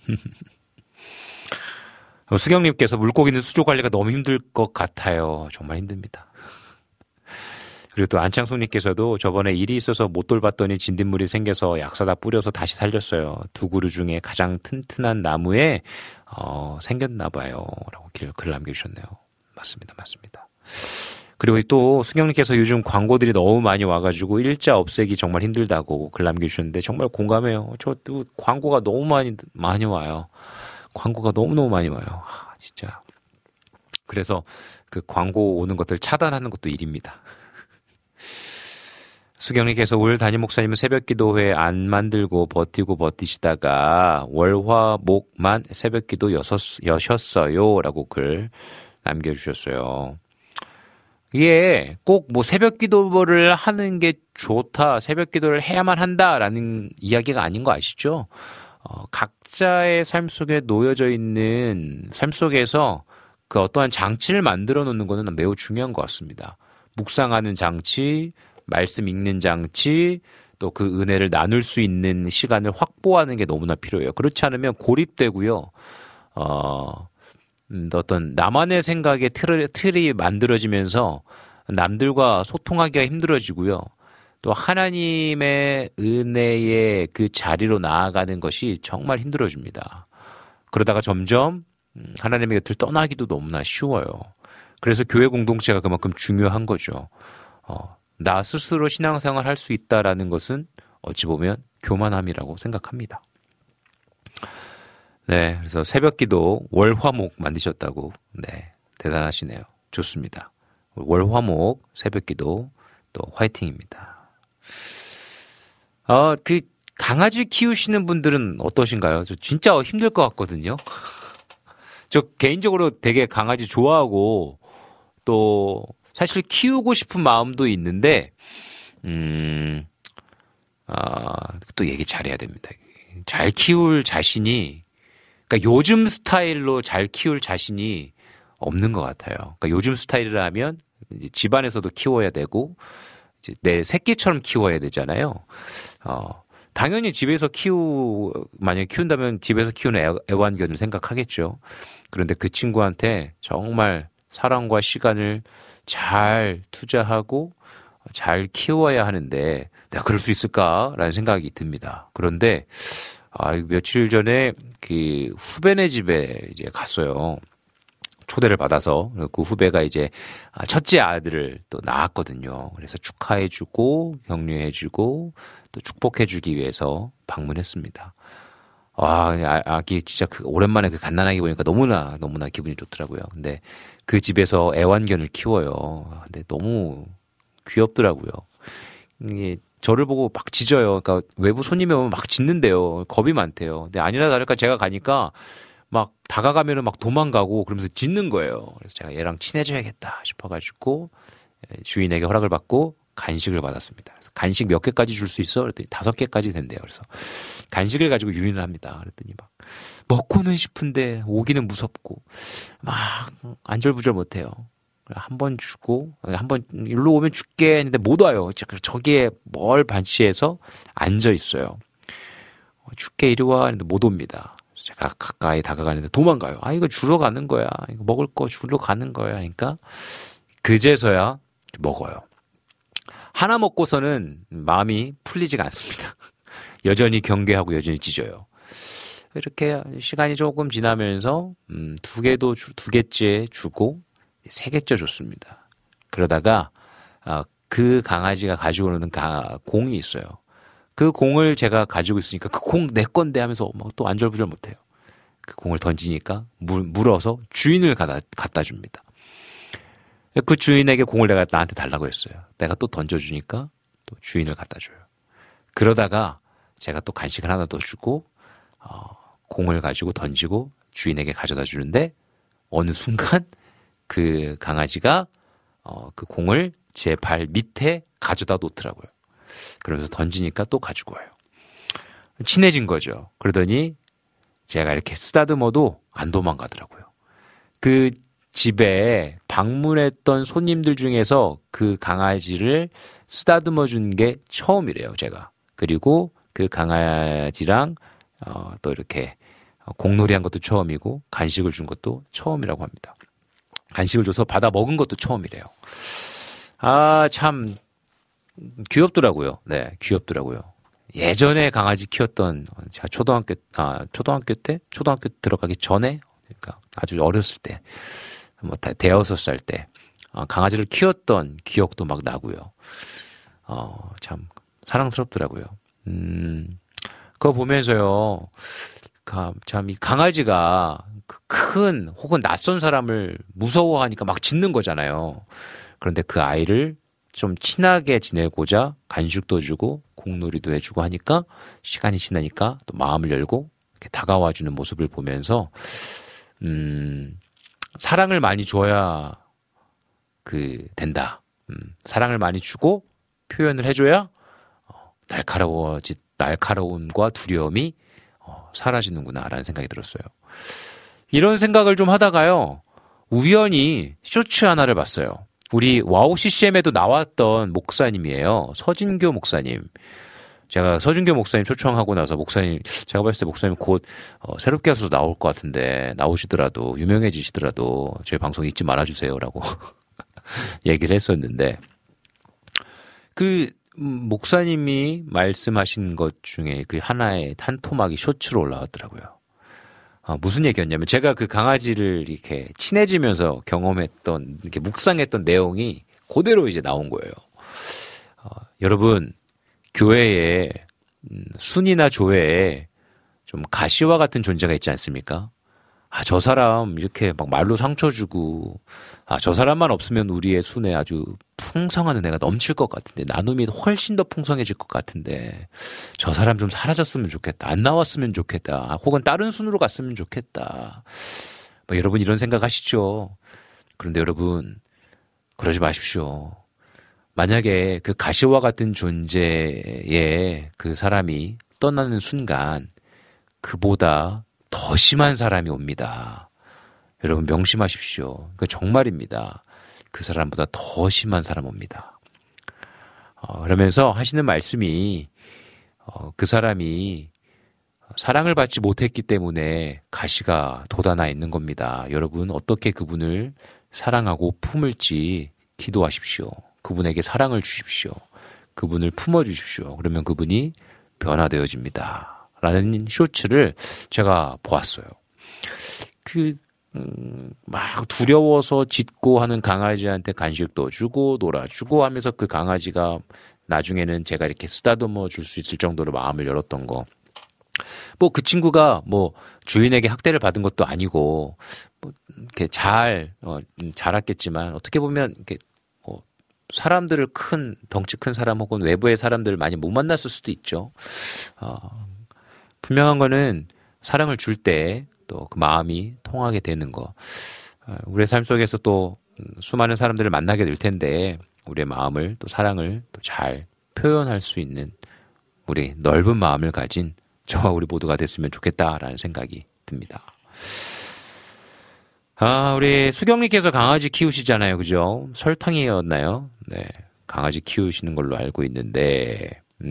S3: 수경님께서 물고기는 수조 관리가 너무 힘들 것 같아요. 정말 힘듭니다. 그리고 또 안창숙님께서도 저번에 일이 있어서 못 돌봤더니 진딧물이 생겨서 약 사다 뿌려서 다시 살렸어요. 두 그루 중에 가장 튼튼한 나무에 생겼나 봐요. 라고 글을 남겨주셨네요. 맞습니다. 그리고 또 수경님께서 요즘 광고들이 너무 많이 와가지고 일자 없애기 정말 힘들다고 글 남겨주셨는데 정말 공감해요. 저도 광고가 너무 많이 와요. 광고가 너무너무 많이 와요. 진짜. 그래서 그 광고 오는 것들 차단하는 것도 일입니다. 수경님께서 올 담임 목사님은 새벽기도회 안 만들고 버티시다가 월화목만 새벽기도 여셨어요 라고 글 남겨주셨어요. 이게 꼭 뭐 새벽기도를 하는 게 좋다, 새벽기도를 해야만 한다라는 이야기가 아닌 거 아시죠? 각자의 삶 속에 놓여져 있는 삶 속에서 그 어떠한 장치를 만들어 놓는 것은 매우 중요한 것 같습니다. 묵상하는 장치, 말씀 읽는 장치, 또 그 은혜를 나눌 수 있는 시간을 확보하는 게 너무나 필요해요. 그렇지 않으면 고립되고요. 어떤 나만의 생각의 틀이 만들어지면서 남들과 소통하기가 힘들어지고요. 또 하나님의 은혜의 그 자리로 나아가는 것이 정말 힘들어집니다. 그러다가 점점 하나님의 곁을 떠나기도 너무나 쉬워요. 그래서 교회 공동체가 그만큼 중요한 거죠. 나 스스로 신앙생활 할 수 있다라는 것은 어찌 보면 교만함이라고 생각합니다. 네, 그래서 새벽기도 월화목 만드셨다고. 네, 대단하시네요. 좋습니다. 월화목 새벽기도 또 화이팅입니다. 그 강아지 키우시는 분들은 어떠신가요? 저 진짜 힘들 것 같거든요. 저 개인적으로 되게 강아지 좋아하고 또 사실 키우고 싶은 마음도 있는데 또 얘기 잘해야 됩니다. 잘 키울 자신이, 그러니까 요즘 스타일로 잘 키울 자신이 없는 것 같아요. 그러니까 요즘 스타일이라면 이제 집안에서도 키워야 되고 이제 내 새끼처럼 키워야 되잖아요. 당연히 집에서 만약에 키운다면 집에서 키우는 애완견을 생각하겠죠. 그런데 그 친구한테 정말 사랑과 시간을 잘 투자하고 잘 키워야 하는데 내가 그럴 수 있을까라는 생각이 듭니다. 그런데 며칠 전에 그 후배네 집에 이제 갔어요. 초대를 받아서. 그 후배가 이제 첫째 아들을 또 낳았거든요. 그래서 축하해주고 격려해주고 또 축복해주기 위해서 방문했습니다. 아기 진짜 오랜만에 그 갓난아기 보니까 너무나 기분이 좋더라고요. 근데 그 집에서 애완견을 키워요. 근데 너무 귀엽더라고요. 이게 저를 보고 막 짖어요. 그러니까 외부 손님이 오면 막 짖는데요. 겁이 많대요. 근데 아니나 다를까 제가 가니까 막 다가가면은 막 도망가고 그러면서 짖는 거예요. 그래서 제가 얘랑 친해져야겠다 싶어가지고 주인에게 허락을 받고 간식을 받았습니다. 그래서 간식 몇 개까지 줄 수 있어? 그랬더니 5개까지 된대요. 그래서 간식을 가지고 유인을 합니다. 그랬더니 막 먹고는 싶은데 오기는 무섭고 막 안절부절 못해요. 한 번 주고 한 번 일로 오면 줄게 했는데 못 와요. 저기에 뭘 반시해서 앉아 있어요. 줄게 이리 와 했는데 못 옵니다. 제가 가까이 다가가는데 도망가요. 이거 주러 가는 거야. 이거 먹을 거 주러 가는 거야. 그러니까 그제서야 먹어요. 하나 먹고서는 마음이 풀리지가 않습니다. 여전히 경계하고 여전히 짖어요. 이렇게 시간이 조금 지나면서 두 개째 주고 3개째 줬습니다. 그러다가 그 강아지가 가지고 오는 공이 있어요. 그 공을 제가 가지고 있으니까 그 공 내 건데 하면서 막 또 안절부절 못해요. 그 공을 던지니까 물어서 주인을 갖다 줍니다. 그 주인에게 공을 내가 나한테 달라고 했어요. 내가 또 던져주니까 또 주인을 갖다 줘요. 그러다가 제가 또 간식을 하나 더 주고 공을 가지고 던지고 주인에게 가져다 주는데 어느 순간 그 강아지가 그 공을 제 발 밑에 가져다 놓더라고요. 그러면서 던지니까 또 가지고 와요. 친해진 거죠. 그러더니 제가 이렇게 쓰다듬어도 안 도망가더라고요. 그 집에 방문했던 손님들 중에서 그 강아지를 쓰다듬어 준 게 처음이래요, 제가. 그리고 그 강아지랑 또 이렇게 공놀이한 것도 처음이고 간식을 준 것도 처음이라고 합니다. 간식을 줘서 받아 먹은 것도 처음이래요. 참 귀엽더라고요. 네, 귀엽더라고요. 예전에 강아지 키웠던 제가 초등학교 들어가기 전에, 그러니까 아주 어렸을 때, 대여섯 살 때 강아지를 키웠던 기억도 막 나고요. 참 사랑스럽더라고요. 그거 보면서요, 참 이 강아지가 큰 혹은 낯선 사람을 무서워하니까 막 짖는 거잖아요. 그런데 그 아이를 좀 친하게 지내고자 간식도 주고 공놀이도 해주고 하니까 시간이 지나니까 또 마음을 열고 이렇게 다가와주는 모습을 보면서 사랑을 많이 줘야 된다. 사랑을 많이 주고 표현을 해줘야 날카로움과 두려움이 사라지는구나라는 생각이 들었어요. 이런 생각을 좀 하다가요, 우연히 쇼츠 하나를 봤어요. 우리 와우 CCM에도 나왔던 목사님이에요. 서진교 목사님. 제가 서진교 목사님 초청하고 나서 목사님, 제가 봤을 때 목사님 곧 새롭게 하셔서 나올 것 같은데, 나오시더라도 유명해지시더라도 저희 방송 잊지 말아주세요라고 얘기를 했었는데, 그 목사님이 말씀하신 것 중에 그 하나의 한 토막이 쇼츠로 올라왔더라고요. 무슨 얘기였냐면, 제가 그 강아지를 이렇게 친해지면서 경험했던, 이렇게 묵상했던 내용이 그대로 이제 나온 거예요. 여러분, 교회에, 순이나 조회에 좀 가시와 같은 존재가 있지 않습니까? 저 사람 이렇게 막 말로 상처 주고, 저 사람만 없으면 우리의 순에 아주 풍성한 은혜가 넘칠 것 같은데, 나눔이 훨씬 더 풍성해질 것 같은데, 저 사람 좀 사라졌으면 좋겠다. 안 나왔으면 좋겠다. 혹은 다른 순으로 갔으면 좋겠다. 여러분 이런 생각 하시죠? 그런데 여러분, 그러지 마십시오. 만약에 그 가시와 같은 존재의 그 사람이 떠나는 순간, 그보다 더 심한 사람이 옵니다. 여러분 명심하십시오. 그 정말입니다. 그 사람보다 더 심한 사람 옵니다. 그러면서 하시는 말씀이 그 사람이 사랑을 받지 못했기 때문에 가시가 돋아나 있는 겁니다. 여러분 어떻게 그분을 사랑하고 품을지 기도하십시오. 그분에게 사랑을 주십시오. 그분을 품어주십시오. 그러면 그분이 변화되어집니다. 라는 쇼츠를 제가 보았어요. 막 두려워서 짖고 하는 강아지한테 간식도 주고 놀아주고 하면서 그 강아지가 나중에는 제가 이렇게 쓰다듬어 줄 수 있을 정도로 마음을 열었던 거. 뭐 그 친구가 뭐 주인에게 학대를 받은 것도 아니고 뭐 이렇게 자랐겠지만 어떻게 보면 이렇게 사람들을 덩치 큰 사람 혹은 외부의 사람들을 많이 못 만났을 수도 있죠. 분명한 거는 사랑을 줄 때 또 그 마음이 통하게 되는 거. 우리의 삶 속에서 또 수많은 사람들을 만나게 될 텐데 우리의 마음을 또 사랑을 또 잘 표현할 수 있는 우리 넓은 마음을 가진 저와 우리 모두가 됐으면 좋겠다라는 생각이 듭니다. 우리 수경님께서 강아지 키우시잖아요. 그죠? 설탕이었나요? 네. 강아지 키우시는 걸로 알고 있는데,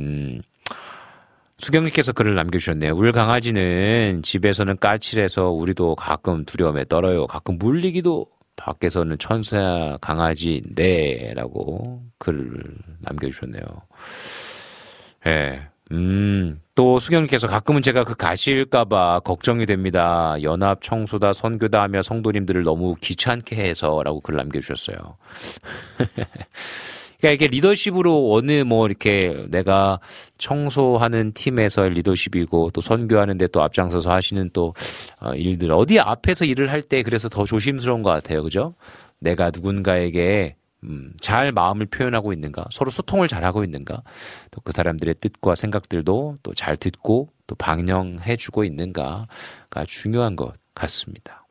S3: 수경님께서 글을 남겨주셨네요. 우리 강아지는 집에서는 까칠해서 우리도 가끔 두려움에 떨어요. 가끔 물리기도 밖에서는 천사 강아지인데, 라고 글을 남겨주셨네요. 예. 또 수경님께서 가끔은 제가 그 가시일까봐 걱정이 됩니다. 연합 청소다 선교다 하며 성도님들을 너무 귀찮게 해서라고 글을 남겨주셨어요. 그러니까 이게 리더십으로 어느 이렇게 내가 청소하는 팀에서 리더십이고 또 선교하는데 또 앞장서서 하시는 또 일들 어디 앞에서 일을 할 때 그래서 더 조심스러운 것 같아요. 그죠? 내가 누군가에게 잘 마음을 표현하고 있는가, 서로 소통을 잘하고 있는가, 또 그 사람들의 뜻과 생각들도 또 잘 듣고 또 방영해주고 있는가가 중요한 것 같습니다.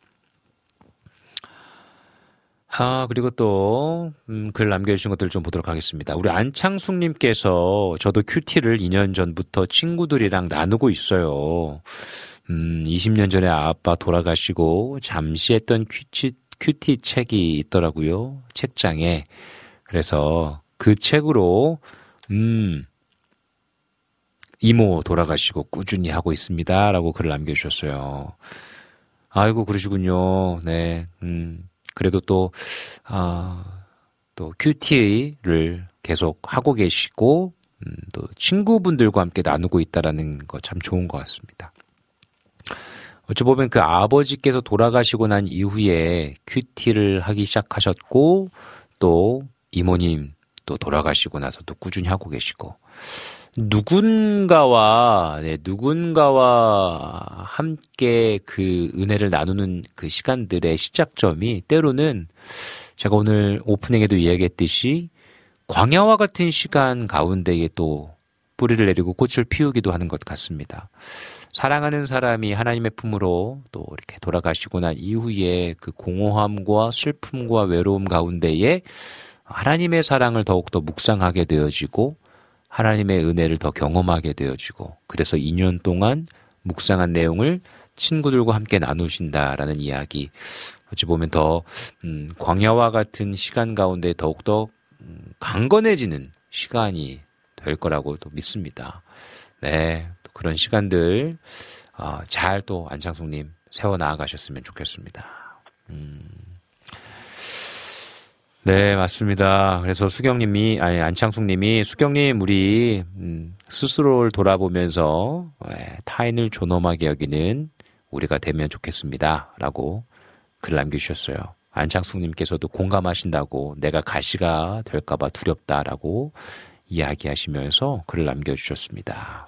S3: 그리고 또 글 남겨주신 것들을 좀 보도록 하겠습니다. 우리 안창숙님께서 저도 큐티를 2년 전부터 친구들이랑 나누고 있어요. 20년 전에 아빠 돌아가시고 잠시 했던 큐티 책이 있더라고요. 책장에. 그래서 그 책으로 이모 돌아가시고 꾸준히 하고 있습니다. 라고 글을 남겨주셨어요. 아이고 그러시군요. 네. 그래도 또 큐티를 계속 하고 계시고 또 친구분들과 함께 나누고 있다라는 거 참 좋은 것 같습니다. 어찌 보면 그 아버지께서 돌아가시고 난 이후에 큐티를 하기 시작하셨고 또 이모님 또 돌아가시고 나서 또 꾸준히 하고 계시고 누군가와 함께 그 은혜를 나누는 그 시간들의 시작점이 때로는 제가 오늘 오프닝에도 이야기했듯이 광야와 같은 시간 가운데에 또 뿌리를 내리고 꽃을 피우기도 하는 것 같습니다. 사랑하는 사람이 하나님의 품으로 또 이렇게 돌아가시고 난 이후에 그 공허함과 슬픔과 외로움 가운데에 하나님의 사랑을 더욱더 묵상하게 되어지고 하나님의 은혜를 더 경험하게 되어지고 그래서 2년 동안 묵상한 내용을 친구들과 함께 나누신다라는 이야기 어찌 보면 더 광야와 같은 시간 가운데 더욱더 강건해지는 시간이 될 거라고 또 믿습니다. 네, 그런 시간들 잘 또 안창숙님 세워나가셨으면 좋겠습니다. 네, 맞습니다. 그래서 안창숙님이 수경님 우리 스스로를 돌아보면서 타인을 존엄하게 여기는 우리가 되면 좋겠습니다. 라고 글 남겨주셨어요. 안창숙님께서도 공감하신다고 내가 가시가 될까봐 두렵다라고 이야기하시면서 글을 남겨주셨습니다.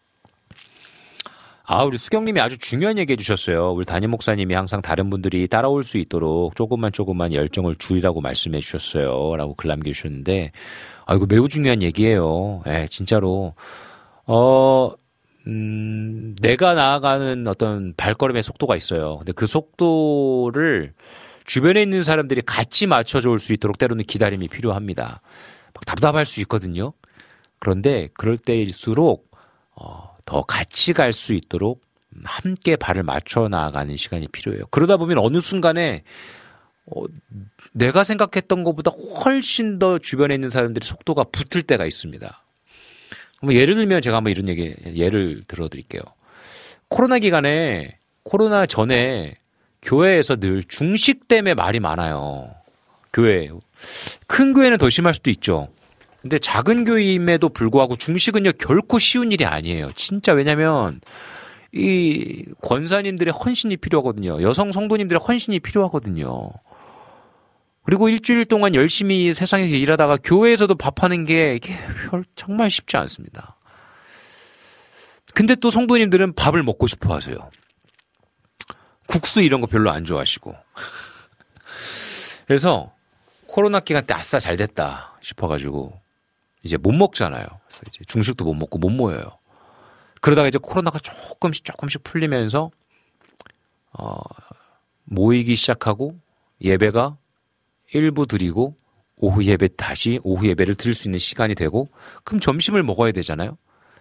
S3: 우리 수경님이 아주 중요한 얘기 해주셨어요. 우리 담임 목사님이 항상 다른 분들이 따라올 수 있도록 조금만 열정을 줄이라고 말씀해 주셨어요. 라고 글 남겨주셨는데, 이거 매우 중요한 얘기예요. 진짜로. 내가 나아가는 어떤 발걸음의 속도가 있어요. 근데 그 속도를 주변에 있는 사람들이 같이 맞춰줄 수 있도록 때로는 기다림이 필요합니다. 막 답답할 수 있거든요. 그런데 그럴 때일수록 더 같이 갈 수 있도록 함께 발을 맞춰 나가는 시간이 필요해요. 그러다 보면 어느 순간에 내가 생각했던 것보다 훨씬 더 주변에 있는 사람들이 속도가 붙을 때가 있습니다. 뭐 예를 들면 제가 한번 이런 예를 들어드릴게요. 코로나 기간에, 코로나 전에 교회에서 늘 중식 때문에 말이 많아요. 교회. 큰 교회는 더 심할 수도 있죠. 근데 작은 교회임에도 불구하고 중식은요, 결코 쉬운 일이 아니에요. 진짜. 왜냐면 이 권사님들의 헌신이 필요하거든요. 여성 성도님들의 헌신이 필요하거든요. 그리고 일주일 동안 열심히 세상에서 일하다가 교회에서도 밥하는 게 이게 정말 쉽지 않습니다. 근데 또 성도님들은 밥을 먹고 싶어 하세요. 국수 이런 거 별로 안 좋아하시고. 그래서 코로나 기간 때 아싸 잘 됐다 싶어가지고 이제 못 먹잖아요. 그래서 이제 중식도 못 먹고 못 모여요. 그러다가 이제 코로나가 조금씩 풀리면서 모이기 시작하고 예배가 일부 드리고 오후 예배 다시 오후 예배를 드릴 수 있는 시간이 되고 그럼 점심을 먹어야 되잖아요.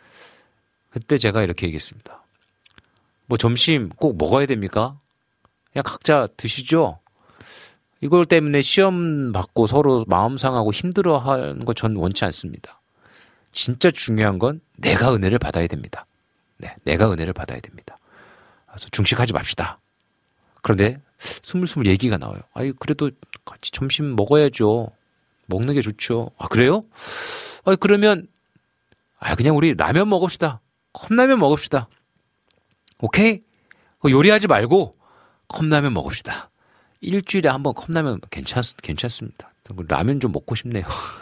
S3: 그때 제가 이렇게 얘기했습니다. 뭐 점심 꼭 먹어야 됩니까? 그냥 각자 드시죠. 이걸 때문에 시험 받고 서로 마음 상하고 힘들어하는 거 전 원치 않습니다. 진짜 중요한 건 내가 은혜를 받아야 됩니다. 네, 내가 은혜를 받아야 됩니다. 그래서 중식하지 맙시다. 그런데 스물스물 얘기가 나와요. 아이, 그래도 같이 점심 먹어야죠. 먹는 게 좋죠. 아, 그래요? 아이, 그러면 그냥 우리 라면 먹읍시다. 컵라면 먹읍시다. 오케이? 요리하지 말고 컵라면 먹읍시다. 일주일에 한번 컵라면 괜찮습니다. 라면 좀 먹고 싶네요.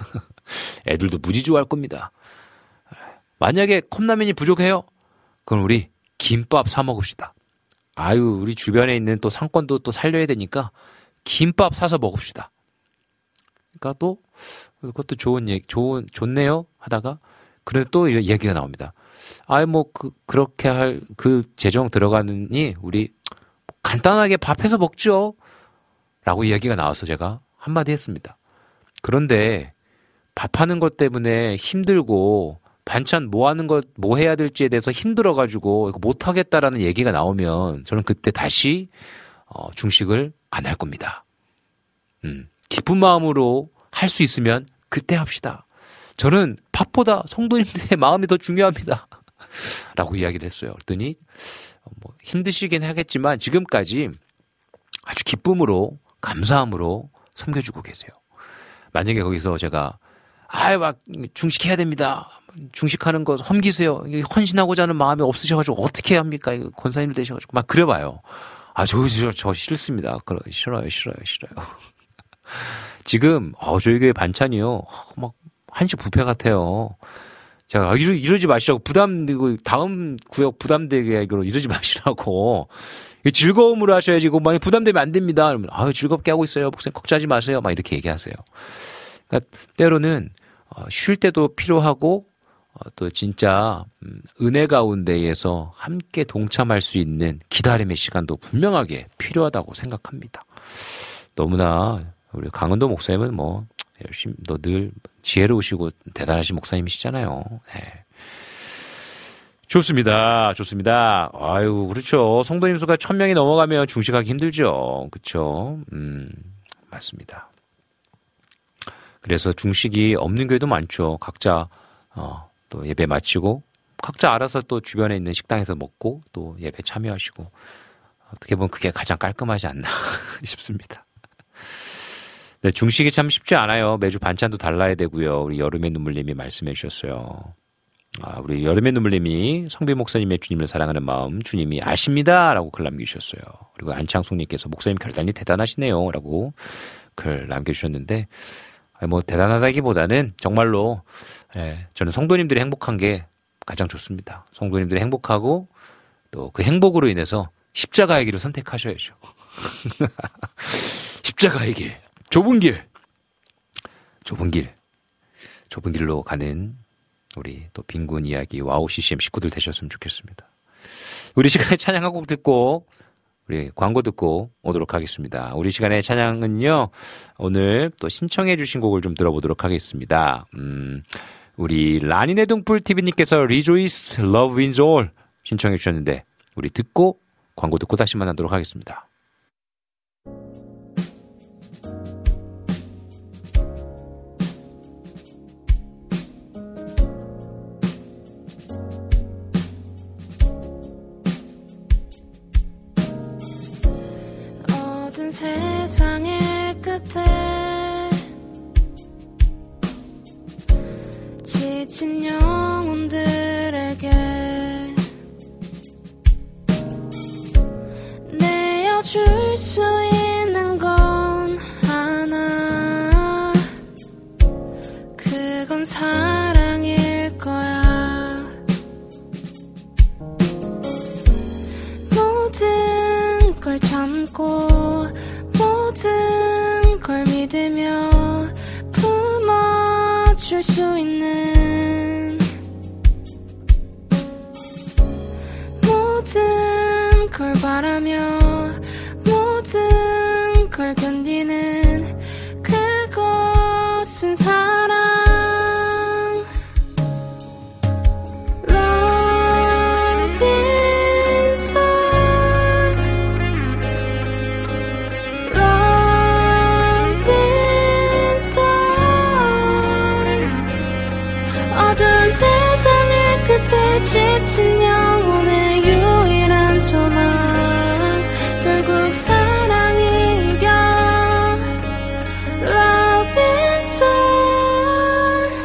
S3: 애들도 무지 좋아할 겁니다. 만약에 컵라면이 부족해요? 그럼 우리 김밥 사 먹읍시다. 아유, 우리 주변에 있는 또 상권도 또 살려야 되니까 김밥 사서 먹읍시다. 그러니까 또 그것도 좋네요 하다가 그래도 또 이런 얘기가 나옵니다. 그렇게 할 그 재정 들어가느니 우리 간단하게 밥해서 먹죠. 라고 이야기가 나와서 제가 한마디 했습니다. 그런데 밥하는 것 때문에 힘들고 반찬 뭐 해야 될지에 대해서 힘들어가지고 이거 못하겠다라는 얘기가 나오면 저는 그때 다시 중식을 안 할 겁니다. 기쁜 마음으로 할 수 있으면 그때 합시다. 저는 밥보다 성도님들의 마음이 더 중요합니다. 라고 이야기를 했어요. 그랬더니 힘드시긴 하겠지만 지금까지 아주 기쁨으로 감사함으로 섬겨주고 계세요. 만약에 거기서 제가 막 중식해야 됩니다. 중식하는 거 섬기세요. 헌신하고자 하는 마음이 없으셔가지고 어떻게 합니까? 권사님 되셔가지고 막 그래봐요. 저 싫습니다. 싫어요. 지금 저희 교회 반찬이요. 막 한식 뷔페 같아요. 제가 이러지 마시라고 다음 구역 부담되게 이러지 마시라고. 즐거움으로 하셔야지. 이거 많이 부담되면 안 됩니다. 그러면 즐겁게 하고 있어요. 목사님 걱정하지 마세요. 막 이렇게 얘기하세요. 그러니까 때로는 쉴 때도 필요하고 또 진짜 은혜 가운데에서 함께 동참할 수 있는 기다림의 시간도 분명하게 필요하다고 생각합니다. 너무나 우리 강은도 목사님은 열심히 늘 지혜로우시고 대단하신 목사님이시잖아요. 네. 좋습니다. 아유, 그렇죠. 성도님 수가 1000명이 넘어가면 중식하기 힘들죠. 그렇죠. 맞습니다. 그래서 중식이 없는 교회도 많죠. 각자 또 예배 마치고 각자 알아서 또 주변에 있는 식당에서 먹고 또 예배 참여하시고 어떻게 보면 그게 가장 깔끔하지 않나 싶습니다. 네, 중식이 참 쉽지 않아요. 매주 반찬도 달라야 되고요. 우리 여름의 눈물님이 말씀해 주셨어요. 우리 여름의 눈물님이 성비 목사님의 주님을 사랑하는 마음 주님이 아십니다 라고 글 남겨주셨어요. 그리고 안창숙님께서 목사님 결단이 대단하시네요 라고 글 남겨주셨는데 대단하다기보다는 정말로 저는 성도님들이 행복한 게 가장 좋습니다. 성도님들이 행복하고 또 그 행복으로 인해서 십자가의 길을 선택하셔야죠. 십자가의 길, 좁은 길로 가는 우리 또 빈군 이야기 와우 CCM 식구들 되셨으면 좋겠습니다. 우리 시간에 찬양 한 곡 듣고 우리 광고 듣고 오도록 하겠습니다. 우리 시간의 찬양은요, 오늘 또 신청해 주신 곡을 좀 들어보도록 하겠습니다. 우리 라니네 등불 TV님께서 Rejoice, Love Wins All 신청해 주셨는데 우리 듣고 광고 듣고 다시 만나도록 하겠습니다.
S1: 모든 세상의 끝에 지친 영혼들에게 내어줄 수 있는 건 하나, 그건 사랑일 거야. 모든 걸 참고 모든 걸 믿으며 품어줄 수 있는 모든 걸 바라며 모든 걸 견디는 그것은 사랑. Love inside, love inside. 어두운 세상의 끝에 지친 영혼의 유일한 소망, 결국 사랑이 이겨. Love inside.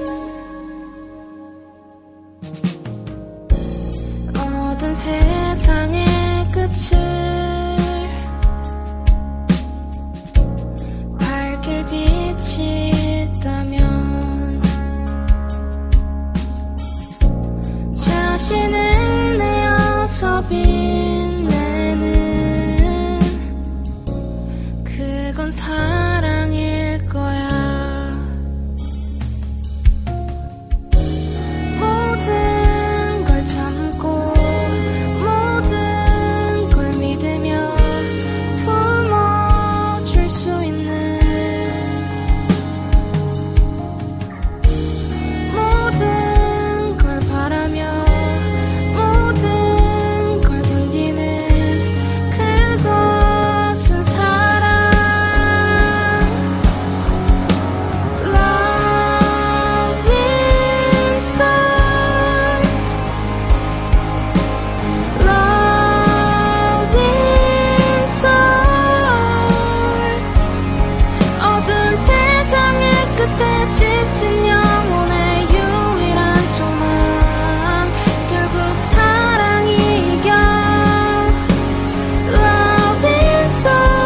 S1: 어두운 세상의 끝을 밝힐 빛이 있다면 자신을 내어서 빛내는 그건 사랑일 거야. 모든 걸 참고 모든 걸 믿으며 품어줄 수 있는 모든 걸 바라며 모든 걸 견디는 그것은 사랑. Love inside, love inside. 어두운 세상의 끝에 지친 영혼의 유일한 소망, 결국 사랑이 이겨. Love inside.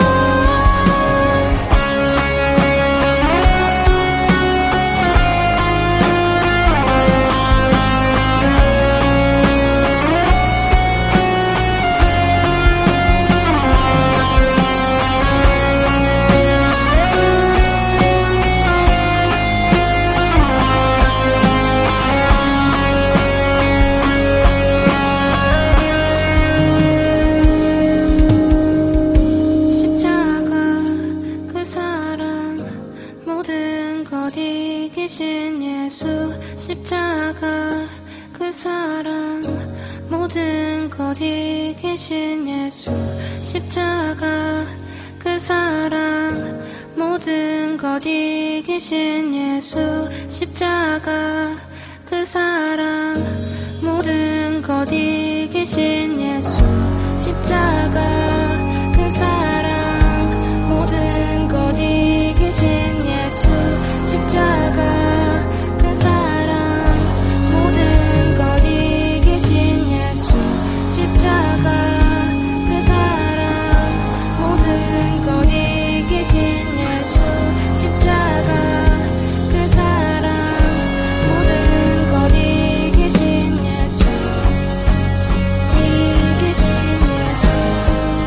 S1: 십자가 그 사랑 모든 것 이기신 예수. 십자가 그 사랑 모든 것 이기신 예수. 십자가 그 사랑 모든 것 이기신 예수. 십자가 그 사랑 모든 것 이기신 예수. 십자가 그 사랑 모든 것 이기신 예수. 십자가 그 사랑 모든 것 이기신 예수. 십자가 그 사랑 모든 것 이기신 예수. 십자가 그 사랑 모든 것 이기신 예수. 이기신 예수.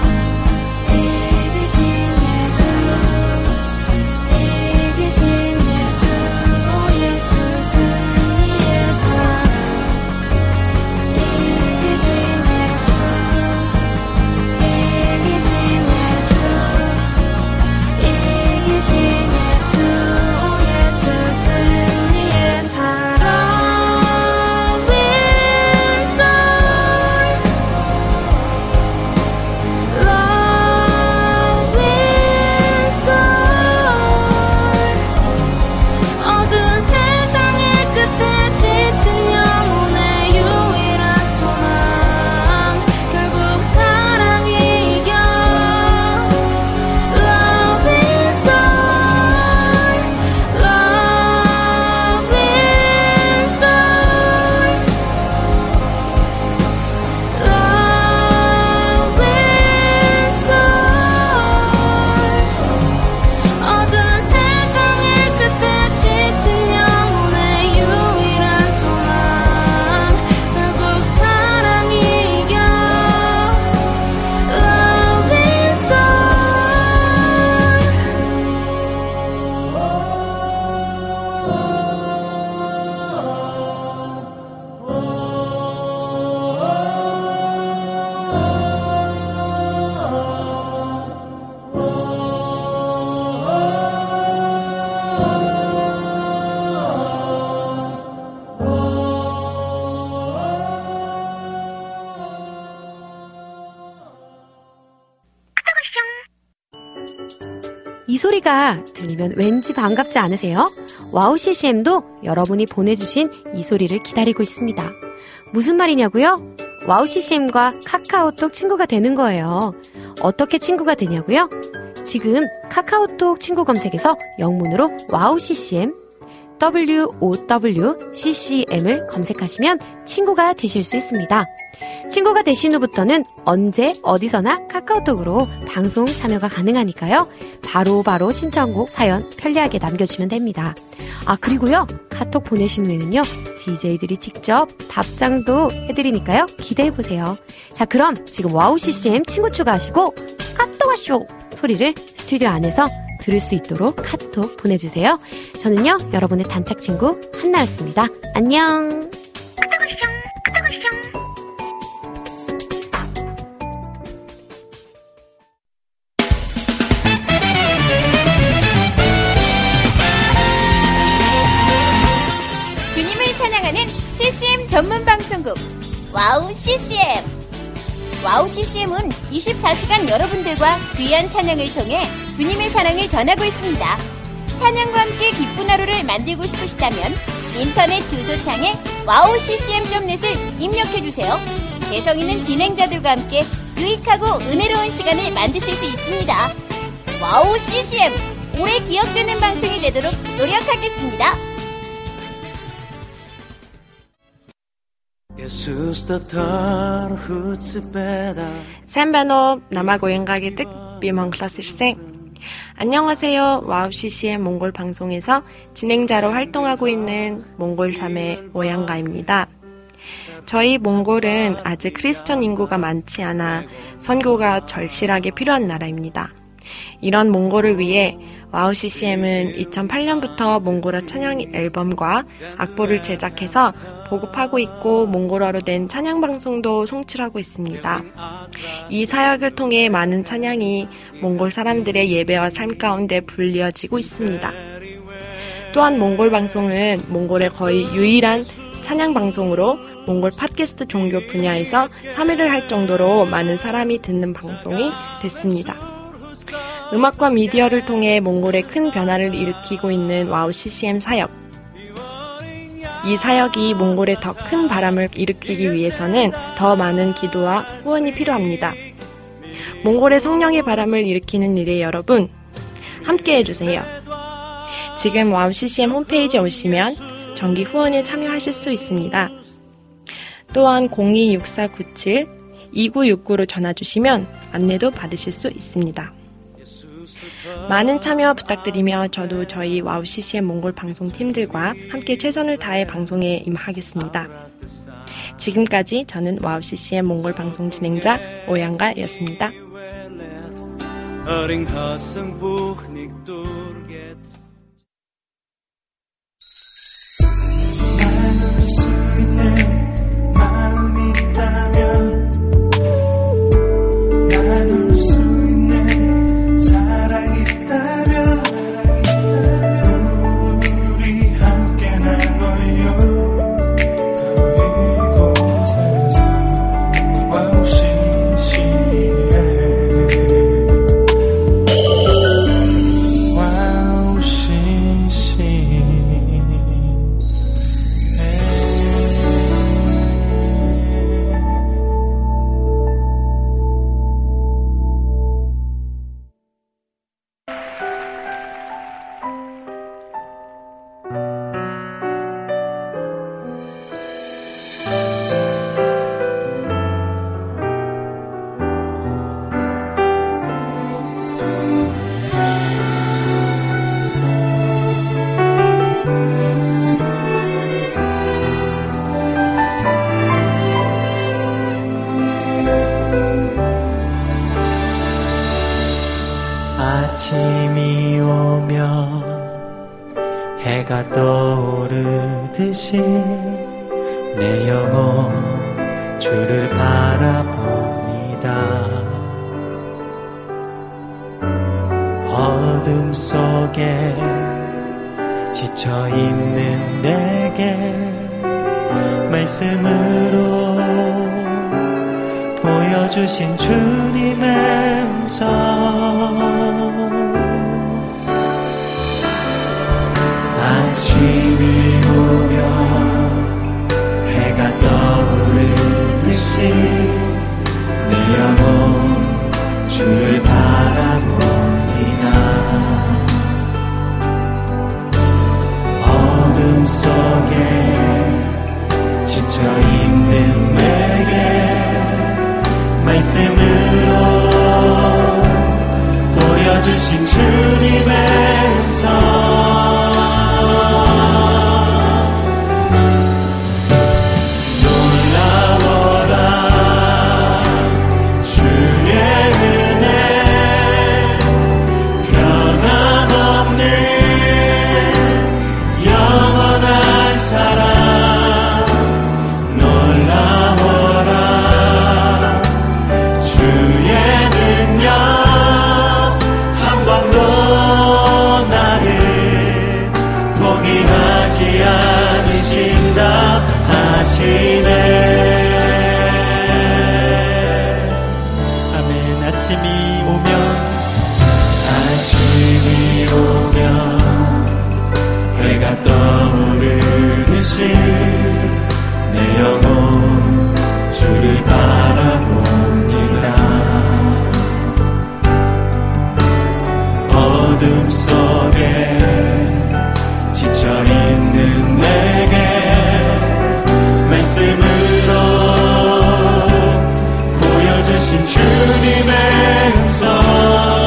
S8: 이 소리가 들리면 왠지 반갑지 않으세요? 와우 CCM도 여러분이 보내주신 이 소리를 기다리고 있습니다. 무슨 말이냐고요? 와우 CCM과 카카오톡 친구가 되는 거예요. 어떻게 친구가 되냐고요? 지금 카카오톡 친구 검색에서 영문으로 와우 CCM WOWCCM을 검색하시면 친구가 되실 수 있습니다. 친구가 되신 후부터는 언제 어디서나 카카오톡으로 방송 참여가 가능하니까요. 바로 신청곡 사연 편리하게 남겨주시면 됩니다. 그리고요, 카톡 보내신 후에는요, DJ들이 직접 답장도 해드리니까요, 기대해보세요. 자, 그럼 지금 와우 CCM 친구 추가하시고 카톡 와쇼 소리를 스튜디오 안에서 들을 수 있도록 카톡 보내주세요. 저는요, 여러분의 단짝 친구 한나였습니다. 안녕.
S9: 주님을 찬양하는 CCM 전문 방송국 와우 CCM. 와우 CCM은 24시간 여러분들과 귀한 찬양을 통해 주님의 사랑을 전하고 있습니다. 찬양과 함께 기쁜 하루를 만들고 싶으시다면 인터넷 주소창에 wowccm.net을 입력해주세요. 개성 있는 진행자들과 함께 유익하고 은혜로운 시간을 만드실 수 있습니다. 와우 CCM, 오래 기억되는 방송이 되도록 노력하겠습니다.
S10: Сайн байна уу? Намайг уянгаа гэдэг би Монголоос ирсэн. 안녕하세요. 와우 CCM 몽골 방송에서 진행자로 활동하고 있는 몽골 자매 오양가입니다. 저희 몽골은 아직 크리스천 인구가 많지 않아 선교가 절실하게 필요한 나라입니다. 이런 몽골을 위해 와우 CCM은 2008년부터 몽골어 찬양 앨범과 악보를 제작해서 보급하고 있고 몽골어로 된 찬양 방송도 송출하고 있습니다. 이 사역을 통해 많은 찬양이 몽골 사람들의 예배와 삶 가운데 불리어지고 있습니다. 또한 몽골 방송은 몽골의 거의 유일한 찬양 방송으로 몽골 팟캐스트 종교 분야에서 3위를 할 정도로 많은 사람이 듣는 방송이 됐습니다. 음악과 미디어를 통해 몽골에 큰 변화를 일으키고 있는 와우 CCM 사역. 이 사역이 몽골에 더 큰 바람을 일으키기 위해서는 더 많은 기도와 후원이 필요합니다. 몽골의 성령의 바람을 일으키는 일에 여러분, 함께 해주세요. 지금 와우 CCM 홈페이지에 오시면 정기 후원에 참여하실 수 있습니다. 또한 026497-2969로 전화주시면 안내도 받으실 수 있습니다. 많은 참여 부탁드리며 저도 저희 와우 CCM 몽골 방송팀들과 함께 최선을 다해 방송에 임하겠습니다. 지금까지 저는 와우 CCM 몽골 방송 진행자 오양가였습니다.
S11: 아침이 오면 해가 떠오르듯이 내 영혼 주를 바라봅니다. 어둠 속에 지쳐있는 내게 말씀으로 보여주신 주님의 음성 아침이 오면 해가 떠오르듯이 내 영혼 주를 바라봅니다. 어둠 속에 지쳐있는 내게 말씀으로 보여주신 주님의 음성 아멘. 아침이 오면 해가 떠오르듯이 내 영혼 주를 바라봅니다. 어둠 속에 지쳐있는 내게 말씀으로 보여주신 주님의 음성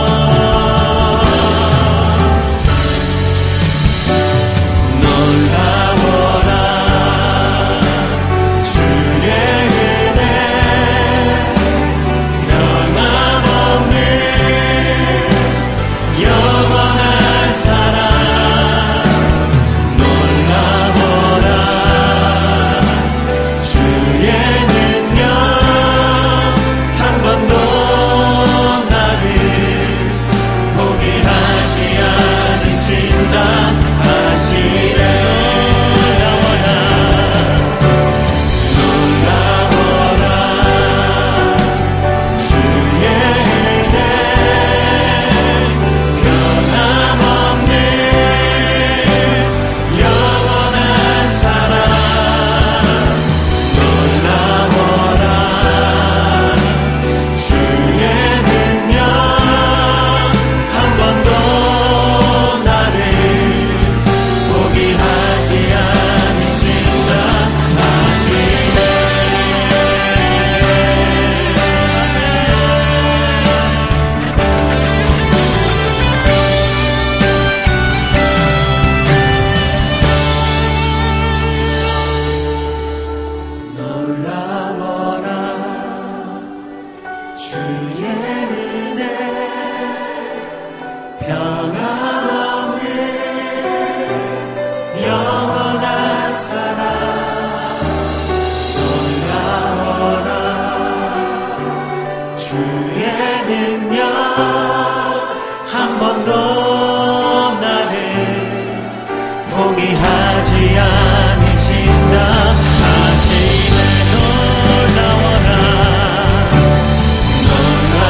S11: 놀라워라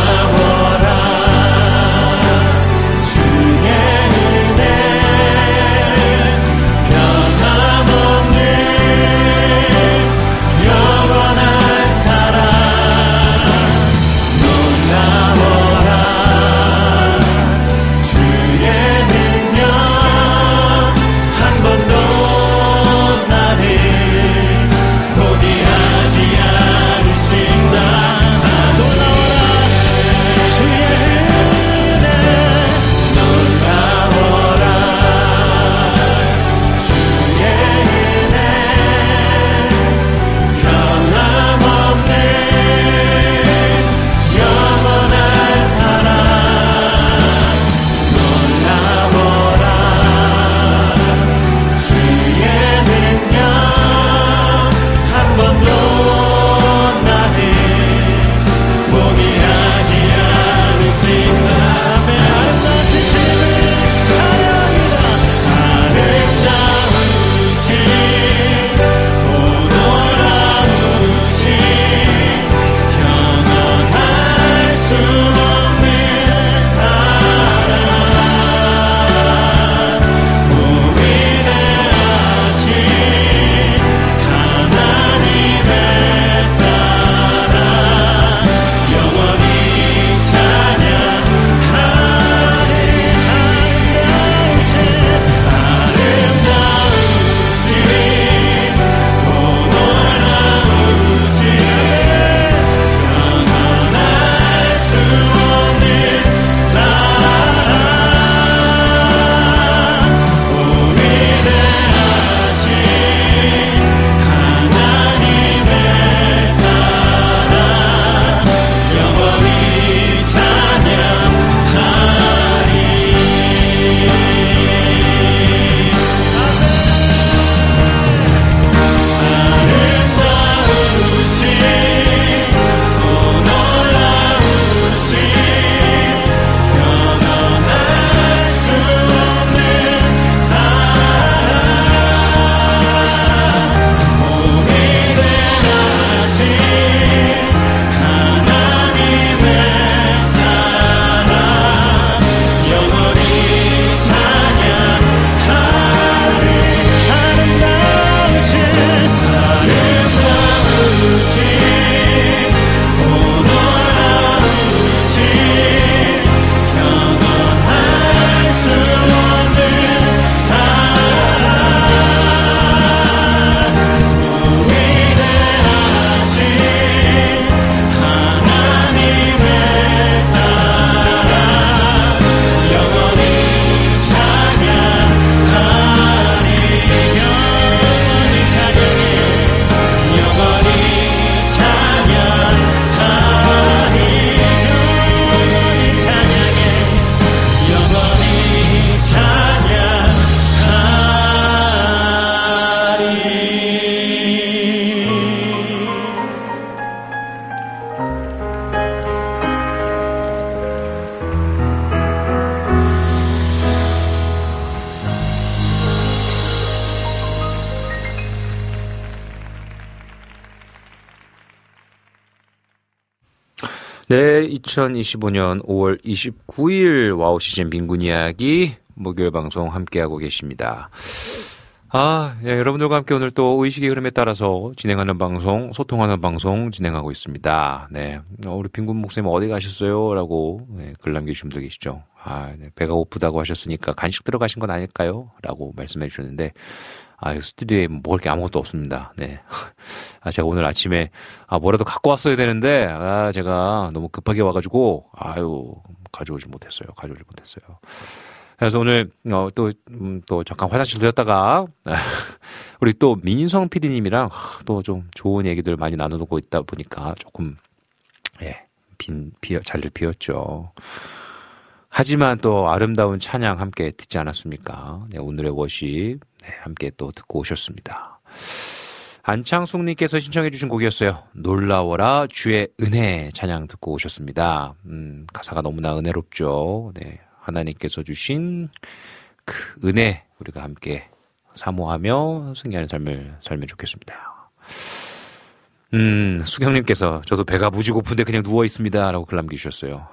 S3: 네, 2025년 5월 29일 와우 CCM 빈곤 이야기 목요일 방송 함께하고 계십니다. 예, 여러분들과 함께 오늘 또 의식의 흐름에 따라서 진행하는 방송, 소통하는 방송 진행하고 있습니다. 네, 우리 빈곤 목사님 어디 가셨어요? 라고 글 남겨주신 분도 계시죠. 네, 배가 고프다고 하셨으니까 간식 들어가신 건 아닐까요? 라고 말씀해 주셨는데 스튜디오에 먹을 게 아무것도 없습니다. 네. 제가 오늘 아침에, 뭐라도 갖고 왔어야 되는데, 제가 너무 급하게 와가지고, 가져오지 못했어요. 그래서 오늘, 또 잠깐 화장실 들렸다가, 우리 또 민성 PD님이랑 또 좀 좋은 얘기들 많이 나누고 있다 보니까 조금, 자리를 비웠죠. 하지만 또 아름다운 찬양 함께 듣지 않았습니까? 네, 오늘의 워십 함께 또 듣고 오셨습니다. 안창숙님께서 신청해 주신 곡이었어요. 놀라워라 주의 은혜 찬양 듣고 오셨습니다. 가사가 너무나 은혜롭죠. 네, 하나님께서 주신 그 은혜 우리가 함께 사모하며 승리하는 삶을 살면 좋겠습니다. 수경님께서 저도 배가 무지 고픈데 그냥 누워 있습니다 라고 글 남기셨어요.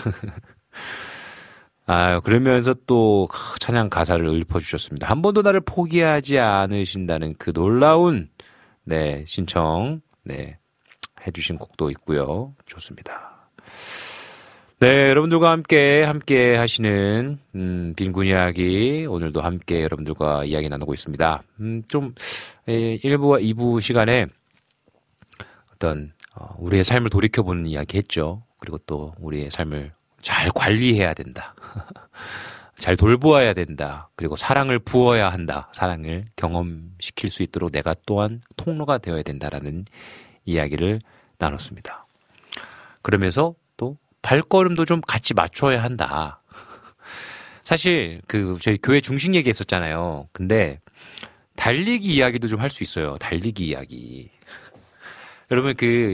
S3: 그러면서 또 찬양 가사를 읊어주셨습니다. 한 번도 나를 포기하지 않으신다는 그 놀라운 신청 해주신 곡도 있고요. 좋습니다. 네, 여러분들과 함께 하시는 빈곤 이야기 오늘도 함께 여러분들과 이야기 나누고 있습니다. 좀 1부와 2부 시간에 어떤 우리의 삶을 돌이켜보는 이야기 했죠. 그리고 또 우리의 삶을 잘 관리해야 된다. 잘 돌보아야 된다. 그리고 사랑을 부어야 한다. 사랑을 경험시킬 수 있도록 내가 또한 통로가 되어야 된다라는 이야기를 나눴습니다. 그러면서 또 발걸음도 좀 같이 맞춰야 한다. 사실 저희 교회 중식 얘기했었잖아요. 근데 달리기 이야기도 좀 할 수 있어요. 달리기 이야기. 여러분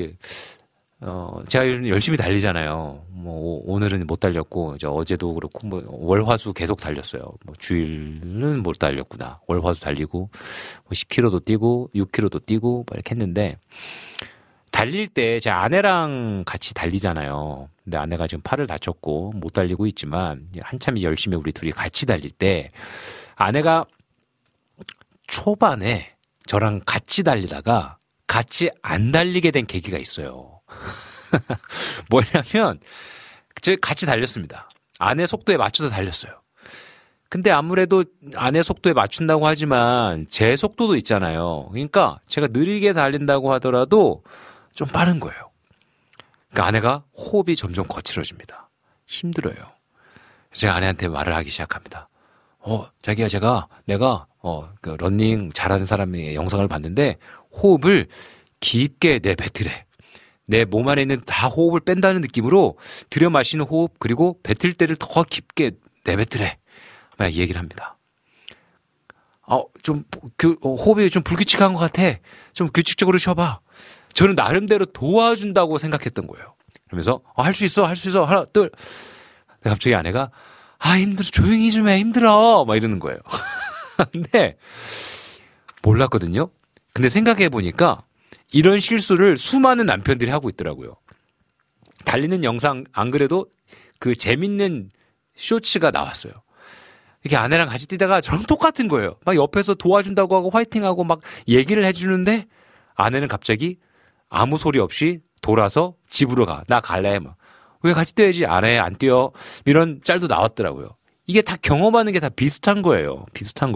S3: 제가 요즘 열심히 달리잖아요. 오늘은 못 달렸고, 어제도 그렇고, 월, 화, 수 계속 달렸어요. 주일은 못 달렸구나. 월, 화, 수 달리고, 10km도 뛰고, 6km도 뛰고, 이렇게 했는데, 달릴 때 제 아내랑 같이 달리잖아요. 근데 아내가 지금 팔을 다쳤고, 못 달리고 있지만, 한참 열심히 우리 둘이 같이 달릴 때, 아내가 초반에 저랑 같이 달리다가, 같이 안 달리게 된 계기가 있어요. 뭐냐면 제가 같이 달렸습니다. 아내 속도에 맞춰서 달렸어요. 근데 아무래도 아내 속도에 맞춘다고 하지만 제 속도도 있잖아요. 그러니까 제가 느리게 달린다고 하더라도 좀 빠른 거예요. 그러니까 아내가 호흡이 점점 거칠어집니다. 힘들어요. 제가 아내한테 말을 하기 시작합니다. 자기야, 내가 러닝 잘하는 사람의 영상을 봤는데 호흡을 깊게 내뱉으래. 내 몸 안에 있는 다 호흡을 뺀다는 느낌으로 들여 마시는 호흡, 그리고 뱉을 때를 더 깊게 내뱉으래. 막 얘기를 합니다. 호흡이 좀 불규칙한 것 같아. 좀 규칙적으로 쉬어봐. 저는 나름대로 도와준다고 생각했던 거예요. 그러면서, 할 수 있어. 하나, 둘. 갑자기 아내가, 힘들어. 조용히 좀 해. 힘들어. 막 이러는 거예요. 근데, 몰랐거든요. 근데 생각해보니까, 이런 실수를 수많은 남편들이 하고 있더라고요. 달리는 영상 안 그래도 그 재밌는 쇼츠가 나왔어요. 이렇게 아내랑 같이 뛰다가 저랑 똑같은 거예요. 막 옆에서 도와준다고 하고 화이팅하고 막 얘기를 해주는데 아내는 갑자기 아무 소리 없이 돌아서 집으로 가. 나 갈래. 막. 왜 같이 뛰어야지? 안 뛰어. 이런 짤도 나왔더라고요. 이게 다 경험하는 게 다 비슷한 거예요.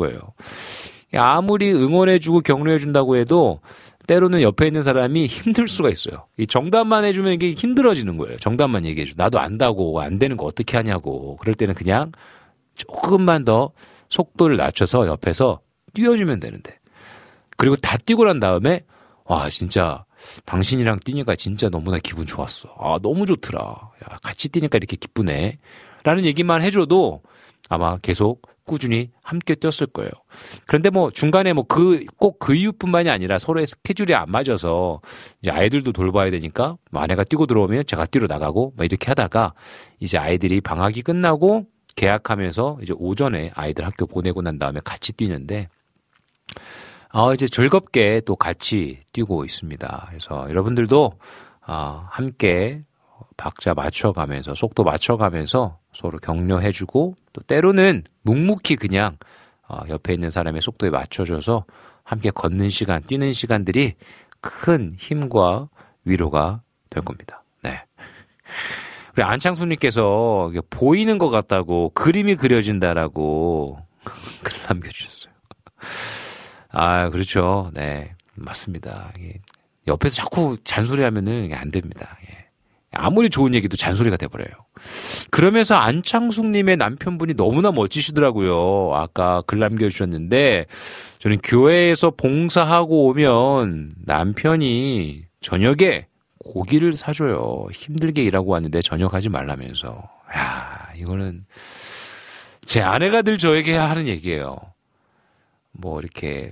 S3: 아무리 응원해주고 격려해준다고 해도 때로는 옆에 있는 사람이 힘들 수가 있어요. 이 정답만 해주면 이게 힘들어지는 거예요. 정답만 얘기해줘. 나도 안다고, 안 되는 거 어떻게 하냐고. 그럴 때는 그냥 조금만 더 속도를 낮춰서 옆에서 뛰어주면 되는데. 그리고 다 뛰고 난 다음에, 진짜 당신이랑 뛰니까 진짜 너무나 기분 좋았어. 너무 좋더라. 야, 같이 뛰니까 이렇게 기쁘네. 라는 얘기만 해줘도 아마 계속 꾸준히 함께 뛰었을 거예요. 그런데 중간에 꼭 그 이유뿐만이 아니라 서로의 스케줄이 안 맞아서 이제 아이들도 돌봐야 되니까 아내가 뛰고 들어오면 제가 뛰러 나가고 이렇게 하다가 이제 아이들이 방학이 끝나고 개학하면서 이제 오전에 아이들 학교 보내고 난 다음에 같이 뛰는데 이제 즐겁게 또 같이 뛰고 있습니다. 그래서 여러분들도 함께 박자 맞춰가면서 속도 맞춰가면서 서로 격려해주고 또 때로는 묵묵히 그냥 옆에 있는 사람의 속도에 맞춰줘서 함께 걷는 시간, 뛰는 시간들이 큰 힘과 위로가 될 겁니다. 네. 우리 안창수님께서 보이는 것 같다고 그림이 그려진다라고 글 남겨주셨어요. 아, 그렇죠. 네, 맞습니다. 옆에서 자꾸 잔소리하면은 안 됩니다. 아무리 좋은 얘기도 잔소리가 돼버려요. 그러면서 안창숙님의 남편분이 너무나 멋지시더라고요. 아까 글 남겨주셨는데 저는 교회에서 봉사하고 오면 남편이 저녁에 고기를 사줘요. 힘들게 일하고 왔는데 저녁하지 말라면서. 야, 이거는 제 아내가 늘 저에게 하는 얘기예요. 뭐 이렇게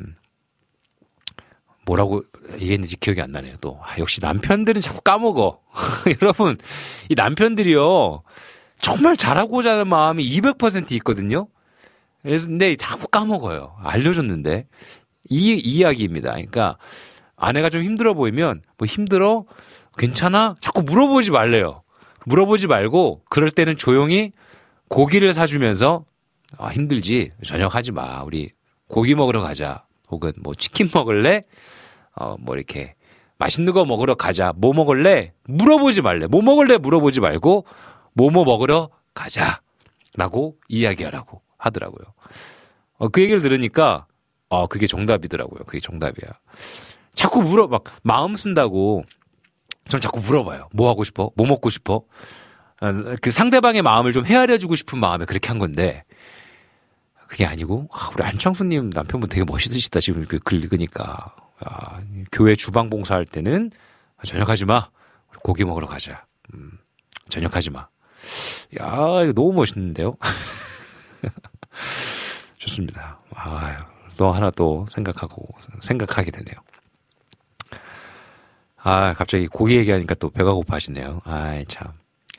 S3: 뭐라고 얘기했는지 기억이 안 나네요. 또 역시 남편들은 자꾸 까먹어. 여러분, 이 남편들이요 정말 잘하고자 하는 마음이 200% 있거든요. 그래서 근데 자꾸 까먹어요. 알려줬는데 이 이야기입니다. 그러니까 아내가 좀 힘들어 보이면 뭐 힘들어? 괜찮아? 자꾸 물어보지 말래요. 물어보지 말고 그럴 때는 조용히 고기를 사주면서 힘들지? 저녁 하지 마. 우리 고기 먹으러 가자. 혹은 뭐 치킨 먹을래? 뭐 이렇게 맛있는 거 먹으러 가자. 뭐 먹을래? 물어보지 말래. 뭐 먹을래? 물어보지 말고 뭐 먹으러 가자. 라고 이야기하라고 하더라고요. 그 얘기를 들으니까 그게 정답이더라고요. 그게 정답이야. 자꾸 막 마음 쓴다고 전 자꾸 물어봐요. 뭐 하고 싶어? 뭐 먹고 싶어? 그 상대방의 마음을 좀 헤아려주고 싶은 마음에 그렇게 한 건데 그게 아니고 우리 안창수님 남편분 되게 멋있으시다 지금 그 글 읽으니까. 교회 주방 봉사할 때는 저녁하지 마. 고기 먹으러 가자. 저녁하지 마. 야, 이거 너무 멋있는데요. 좋습니다. 또 하나 또 생각하게 되네요. 갑자기 고기 얘기하니까 또 배가 고파지네요. 참.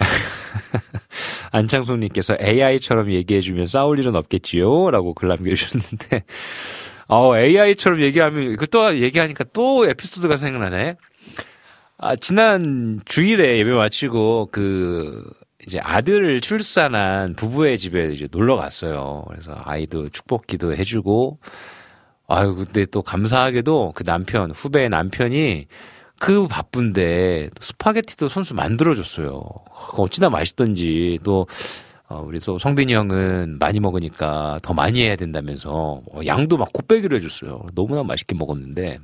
S3: 안창수님께서 AI처럼 얘기해주면 싸울 일은 없겠지요? 라고 글 남겨주셨는데, AI처럼 얘기하면, 또 얘기하니까 또 에피소드가 생각나네. 지난 주일에 예배 마치고, 이제 아들을 출산한 부부의 집에 이제 놀러 갔어요. 그래서 아이도 축복기도 해주고, 근데 또 감사하게도 그 후배의 남편이 바쁜데 스파게티도 손수 만들어줬어요. 어찌나 맛있던지. 또 우리 또 성빈이 형은 많이 먹으니까 더 많이 해야 된다면서 양도 막 곱빼기로 해줬어요. 너무나 맛있게 먹었는데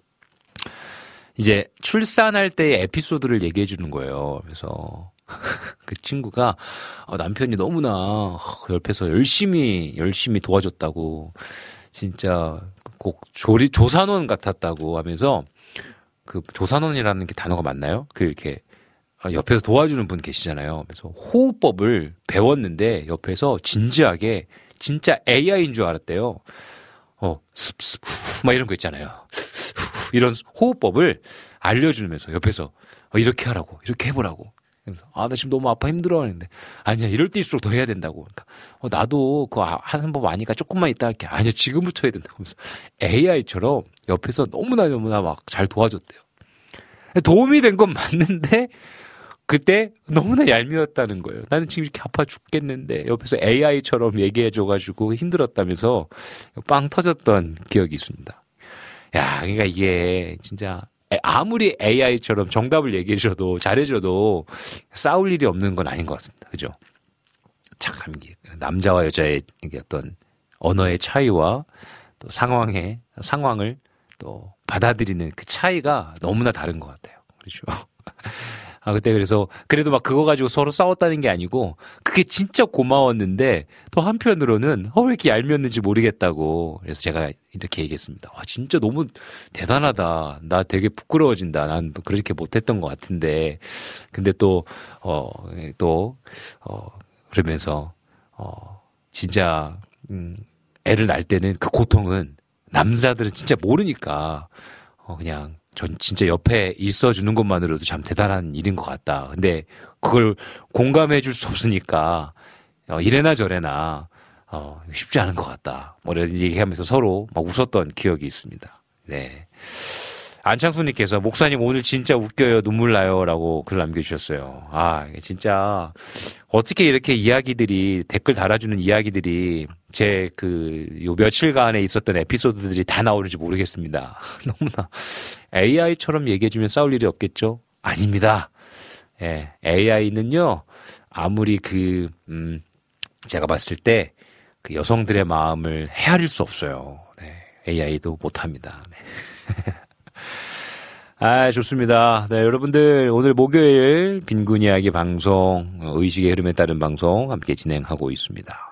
S3: 이제 출산할 때의 에피소드를 얘기해 주는 거예요. 그래서 그 친구가 남편이 너무나 옆에서 열심히 도와줬다고 진짜 꼭 조산원 같았다고 하면서 그 조산원이라는 게 단어가 맞나요? 이렇게 옆에서 도와주는 분 계시잖아요. 그래서 호흡법을 배웠는데 옆에서 진지하게 진짜 AI인 줄 알았대요. 습습 후 막 이런 거 있잖아요. 이런 호흡법을 알려주면서 옆에서 이렇게 하라고, 이렇게 해보라고. 그래서 나 지금 너무 아파 힘들어 하는데 아니야 이럴 때일수록 더 해야 된다고. 그러니까 나도 그거 하는 법 아니까 조금만 이따 할게. 아니야 지금부터 해야 된다고. 하면서 AI처럼 옆에서 너무나 막 잘 도와줬대요. 도움이 된 건 맞는데 그때 너무나 얄미웠다는 거예요. 나는 지금 이렇게 아파 죽겠는데 옆에서 AI처럼 얘기해줘가지고 힘들었다면서 빵 터졌던 기억이 있습니다. 그러니까 이게 진짜 아무리 AI처럼 정답을 얘기해줘도 잘해줘도 싸울 일이 없는 건 아닌 것 같습니다. 그죠? 참 남자와 여자의 어떤 언어의 차이와 또 상황을 또 받아들이는 그 차이가 너무나 다른 것 같아요. 그렇죠? 그때 그래도 막 그거 가지고 서로 싸웠다는 게 아니고 그게 진짜 고마웠는데 또 한편으로는 왜 이렇게 얄미웠는지 모르겠다고. 그래서 제가 이렇게 얘기했습니다. 진짜 너무 대단하다. 나 되게 부끄러워진다. 난 그렇게 못했던 것 같은데. 근데 그러면서 진짜 애를 낳을 때는 그 고통은 남자들은 진짜 모르니까 그냥 전 진짜 옆에 있어주는 것만으로도 참 대단한 일인 것 같다. 근데 그걸 공감해 줄 수 없으니까 이래나 저래나 쉽지 않은 것 같다. 뭐 이런 얘기하면서 서로 막 웃었던 기억이 있습니다. 네. 안창수님께서 목사님 오늘 진짜 웃겨요. 눈물 나요. 라고 글 남겨주셨어요. 아, 진짜 어떻게 이렇게 이야기들이 댓글 달아주는 이야기들이 제 요 며칠간에 있었던 에피소드들이 다 나오는지 모르겠습니다. 너무나 AI처럼 얘기해주면 싸울 일이 없겠죠? 아닙니다. 예, AI는요 아무리 제가 봤을 때 그 여성들의 마음을 헤아릴 수 없어요. 네, AI도 못합니다. 네. 아, 좋습니다. 네, 여러분들 오늘 목요일 빈곤 이야기 방송, 의식의 흐름에 따른 방송 함께 진행하고 있습니다.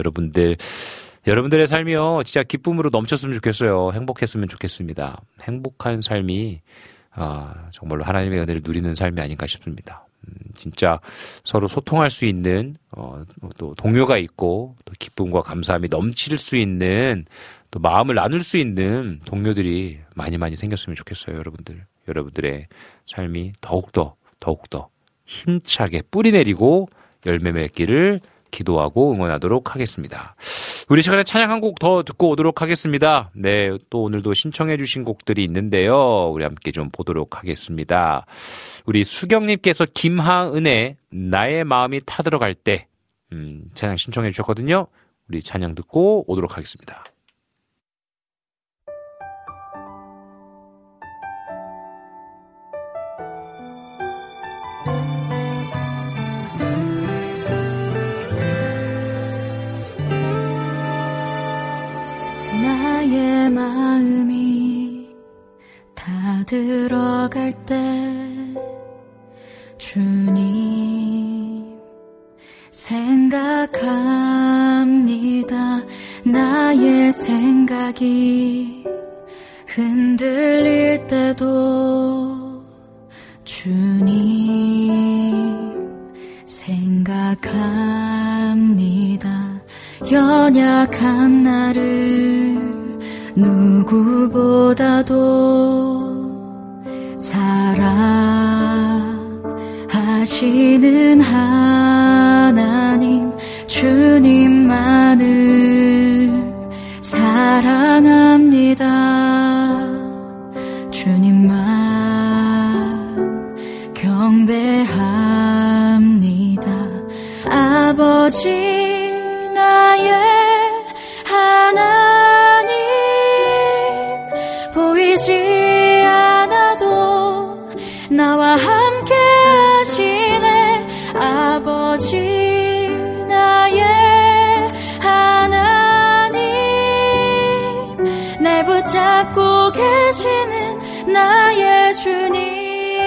S3: 여러분들의 삶이요 진짜 기쁨으로 넘쳤으면 좋겠어요. 행복했으면 좋겠습니다. 행복한 삶이 정말로 하나님의 은혜를 누리는 삶이 아닌가 싶습니다. 진짜 서로 소통할 수 있는 또 동요가 있고 또 기쁨과 감사함이 넘칠 수 있는 또 마음을 나눌 수 있는 동료들이 많이 생겼으면 좋겠어요. 여러분들의 삶이 더욱더 힘차게 뿌리 내리고 열매 맺기를 기도하고 응원하도록 하겠습니다. 우리 시간에 찬양 한 곡 더 듣고 오도록 하겠습니다. 네, 또 오늘도 신청해 주신 곡들이 있는데요. 우리 함께 좀 보도록 하겠습니다. 우리 수경님께서 김하은의 나의 마음이 타들어갈 때 찬양 신청해 주셨거든요. 우리 찬양 듣고 오도록 하겠습니다.
S1: 나의 마음이 다 들어갈 때 주님 생각합니다. 나의 생각이 흔들릴 때도 주님 생각합니다. 연약한 나를 누구보다도 사랑하시는 하나님 주님만을 사랑합니다. 주님만 경배합니다. 아버지 나의 하나님 보이지 않아도 나와 함께 하시네. 아버지 나의 하나님 날 붙잡고 계시는 나의 주님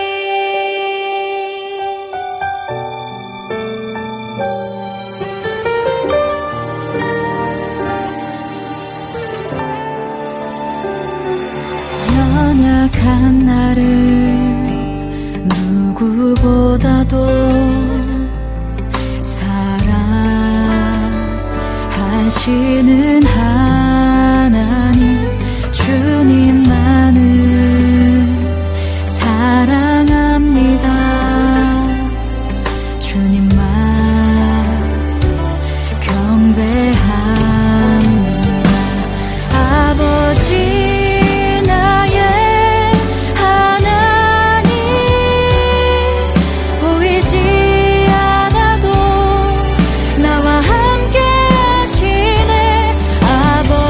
S1: 연약한 나를 누구보다도 사랑하시는 하나님 주님만을 사랑합니다. 주님만 경배합니다. 아버지 아버지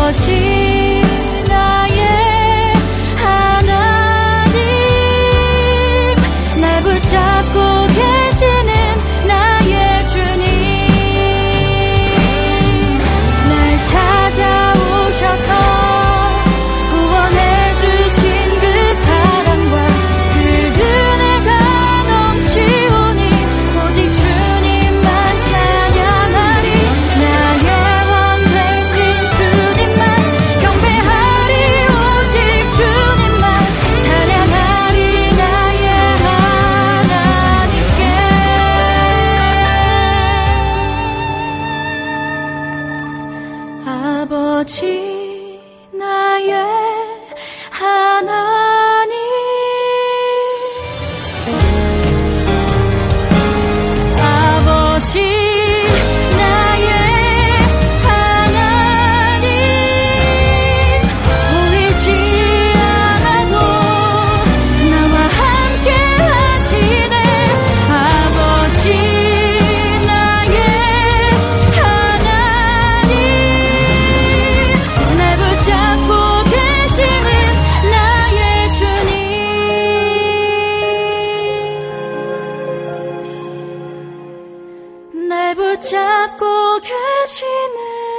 S4: 붙잡고 계시는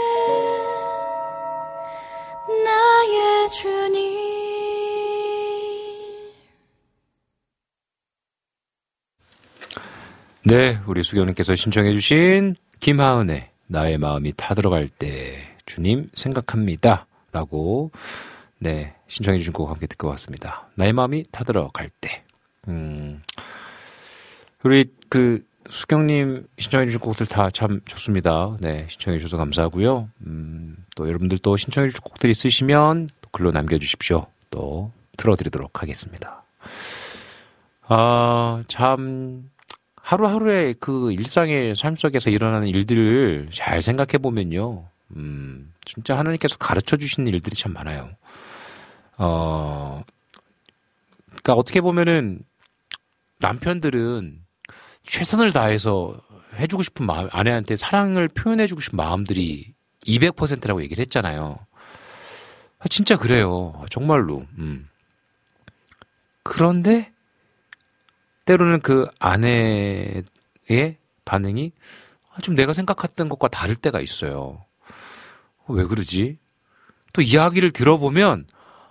S4: 나의 주님.
S3: 네, 우리 수경님께서 신청해 주신 김하은의 나의 마음이 타들어갈 때 주님 생각합니다 라고 네 신청해 주신 곡 함께 듣고 왔습니다. 나의 마음이 타들어갈 때. 우리 그 수경님 신청해 주신 곡들 다 참 좋습니다. 네, 신청해 주셔서 감사하고요. 또 여러분들 또 신청해 주실 곡들 있으시면 또 글로 남겨주십시오. 또 틀어드리도록 하겠습니다. 참 하루하루의 그 일상의 삶 속에서 일어나는 일들을 잘 생각해 보면요, 진짜 하나님께서 가르쳐 주시는 일들이 참 많아요. 그러니까 어떻게 보면은 남편들은 최선을 다해서 해주고 싶은 마음, 아내한테 사랑을 표현해주고 싶은 마음들이 200%라고 얘기를 했잖아요. 진짜 그래요. 정말로. 그런데 때로는 그 아내의 반응이 좀 내가 생각했던 것과 다를 때가 있어요. 왜 그러지? 또 이야기를 들어보면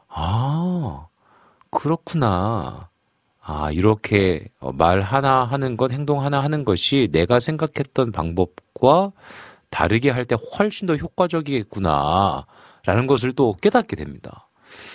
S3: 그렇구나. 이렇게 말 하나 하는 것, 행동 하나 하는 것이 내가 생각했던 방법과 다르게 할 때 훨씬 더 효과적이겠구나 라는 것을 또 깨닫게 됩니다.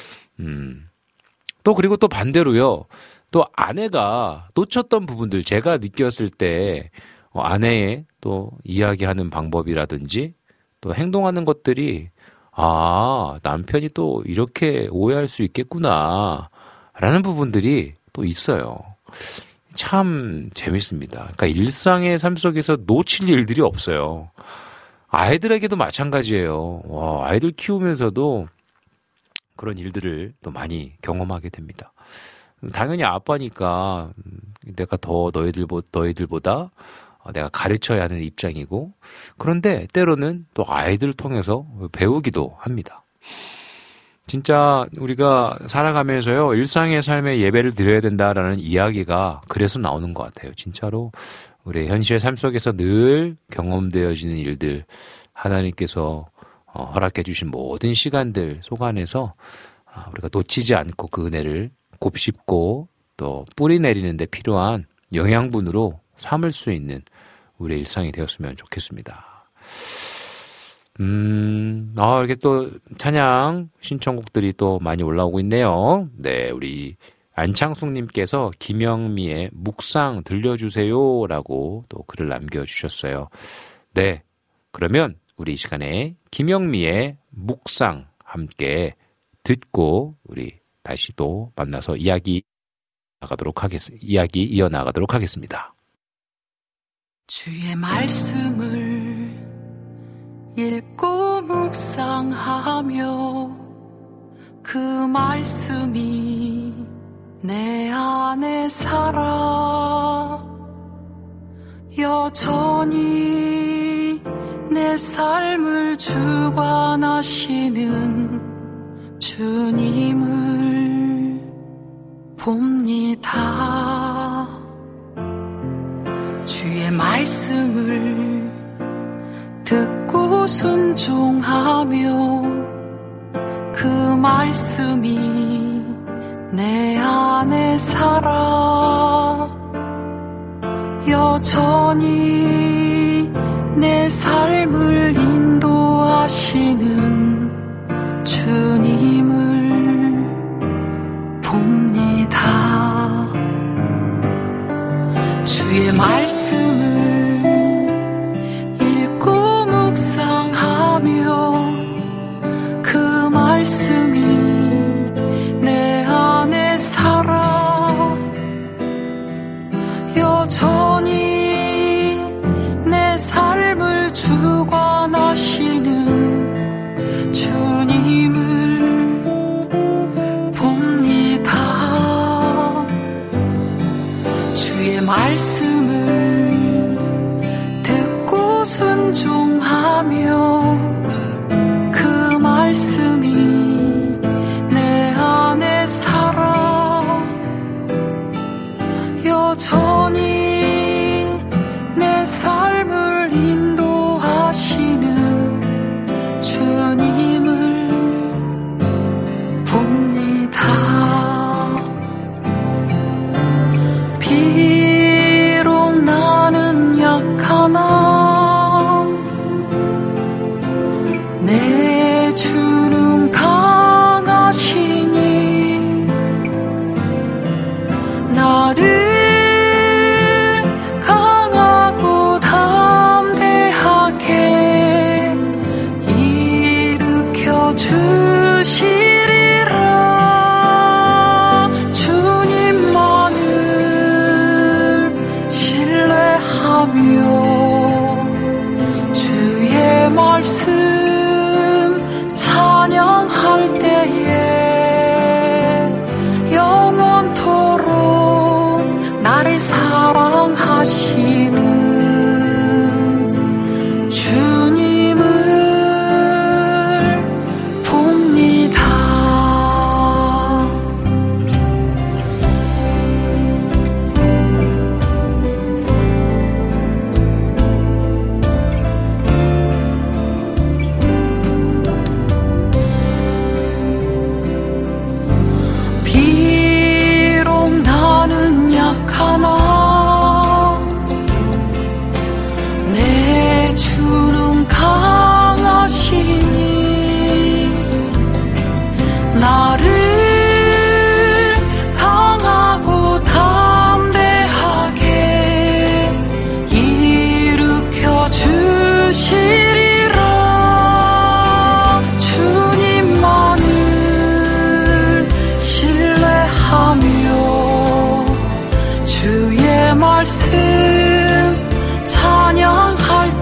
S3: 또 그리고 또 반대로요. 또 아내가 놓쳤던 부분들, 제가 느꼈을 때 아내의 또 이야기하는 방법이라든지 또 행동하는 것들이 남편이 또 이렇게 오해할 수 있겠구나 라는 부분들이 또 있어요. 참 재밌습니다. 그러니까 일상의 삶 속에서 놓칠 일들이 없어요. 아이들에게도 마찬가지예요. 아이들 키우면서도 그런 일들을 또 많이 경험하게 됩니다. 당연히 아빠니까 내가 더 너희들보다 내가 가르쳐야 하는 입장이고, 그런데 때로는 또 아이들을 통해서 배우기도 합니다. 진짜 우리가 살아가면서요, 일상의 삶에 예배를 드려야 된다라는 이야기가 그래서 나오는 것 같아요. 진짜로 우리 현실의 삶 속에서 늘 경험되어지는 일들, 하나님께서 허락해 주신 모든 시간들 속 안에서 우리가 놓치지 않고 그 은혜를 곱씹고 또 뿌리 내리는 데 필요한 영양분으로 삼을 수 있는 우리의 일상이 되었으면 좋겠습니다. 이렇게 또 찬양 신청곡들이 또 많이 올라오고 있네요. 네, 우리 안창숙님께서 김영미의 묵상 들려주세요 라고 또 글을 남겨주셨어요. 네, 그러면 우리 이 시간에 김영미의 묵상 함께 듣고 우리 다시 또 만나서 이야기 이어나가도록 하겠습니다.
S4: 주의 말씀을 읽고 묵상하며 그 말씀이 내 안에 살아 여전히 내 삶을 주관하시는 주님을 봅니다. 주의 말씀을 듣고 순종하며 그 말씀이 내 안에 살아 여전히 내 삶을 인도하시는 주님을 봅니다. 주의 말씀을 읽고 묵상하며 그 말씀이 내 안에 살아 여전히 내 삶을 주관하시는 주님을 봅니다. 주의 말씀을 듣고 순종하며 그 말씀이 내 안에 살아 여전히 내 삶을 인도하시는
S12: 주의 말씀 찬양할 때에 영원토록 나를 사랑하시는 주님을 봅니다. 비록 나는 약하나 내 주는 강하시니 나를 강하고 담대하게 일으켜 주시리라. 주님만을 신뢰하며 주의 말씀 찬양할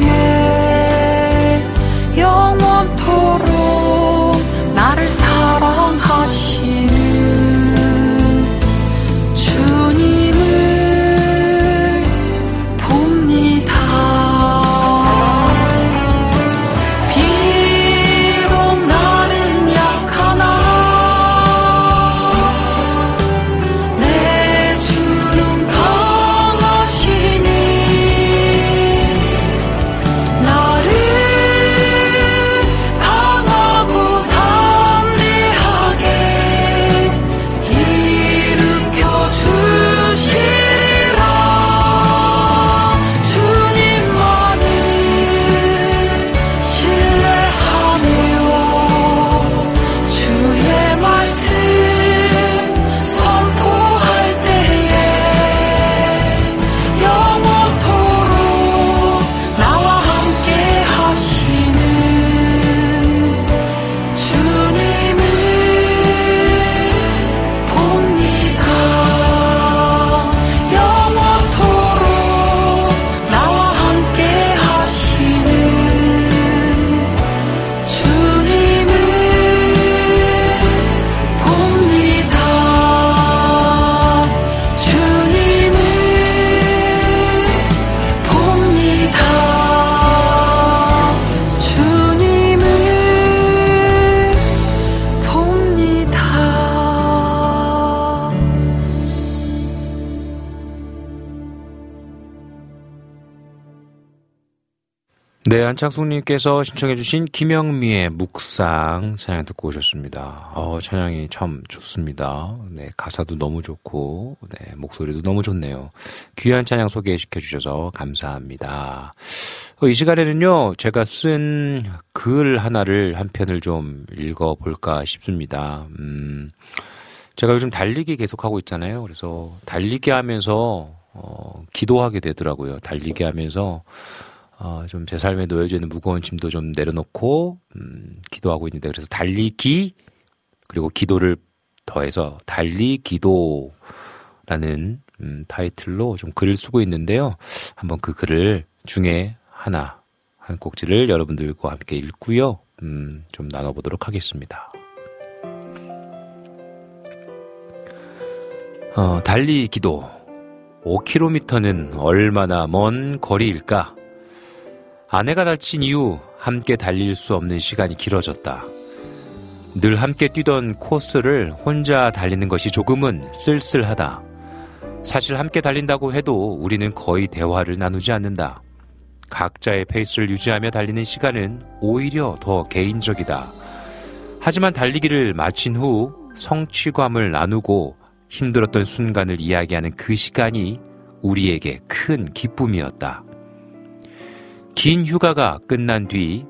S12: 때에 영원토록 나를 사랑하시는 주님을 봅니다. 비록 나는 약하나 내 주는 강하시니 나를 강하고 담대하게 일으켜 주시리라. 주님만을 신뢰하며 주의 말씀 선포할 때에 영원토록 나와 함께 하시는 주님을 봅니다. 영원토록 나와 함께 하시는 주님을 봅니다. 주님을 봅니다. 주님을 봅니다.
S3: 네, 안창숙님께서 신청해주신 김영미의 묵상 찬양 듣고 오셨습니다. 찬양이 참 좋습니다. 네, 가사도 너무 좋고, 네, 목소리도 너무 좋네요. 귀한 찬양 소개시켜주셔서 감사합니다. 이 시간에는요, 제가 쓴 글 하나를 한 편을 좀 읽어볼까 싶습니다. 제가 요즘 달리기 계속하고 있잖아요. 그래서 달리기 하면서, 기도하게 되더라고요. 달리기 하면서, 좀 제 삶에 놓여져 있는 무거운 짐도 좀 내려놓고, 기도하고 있는데, 그래서 달리기, 그리고 기도를 더해서 달리기도라는, 타이틀로 좀 글을 쓰고 있는데요. 한번 그 글을 중에 한 꼭지를 여러분들과 함께 읽고요. 좀 나눠보도록 하겠습니다. 달리기도. 5km는 얼마나 먼 거리일까? 아내가 다친 이후 함께 달릴 수 없는 시간이 길어졌다. 늘 함께 뛰던 코스를 혼자 달리는 것이 조금은 쓸쓸하다. 사실 함께 달린다고 해도 우리는 거의 대화를 나누지 않는다. 각자의 페이스를 유지하며 달리는 시간은 오히려 더 개인적이다. 하지만 달리기를 마친 후 성취감을 나누고 힘들었던 순간을 이야기하는 그 시간이 우리에게 큰 기쁨이었다. 긴 연휴가 끝난 뒤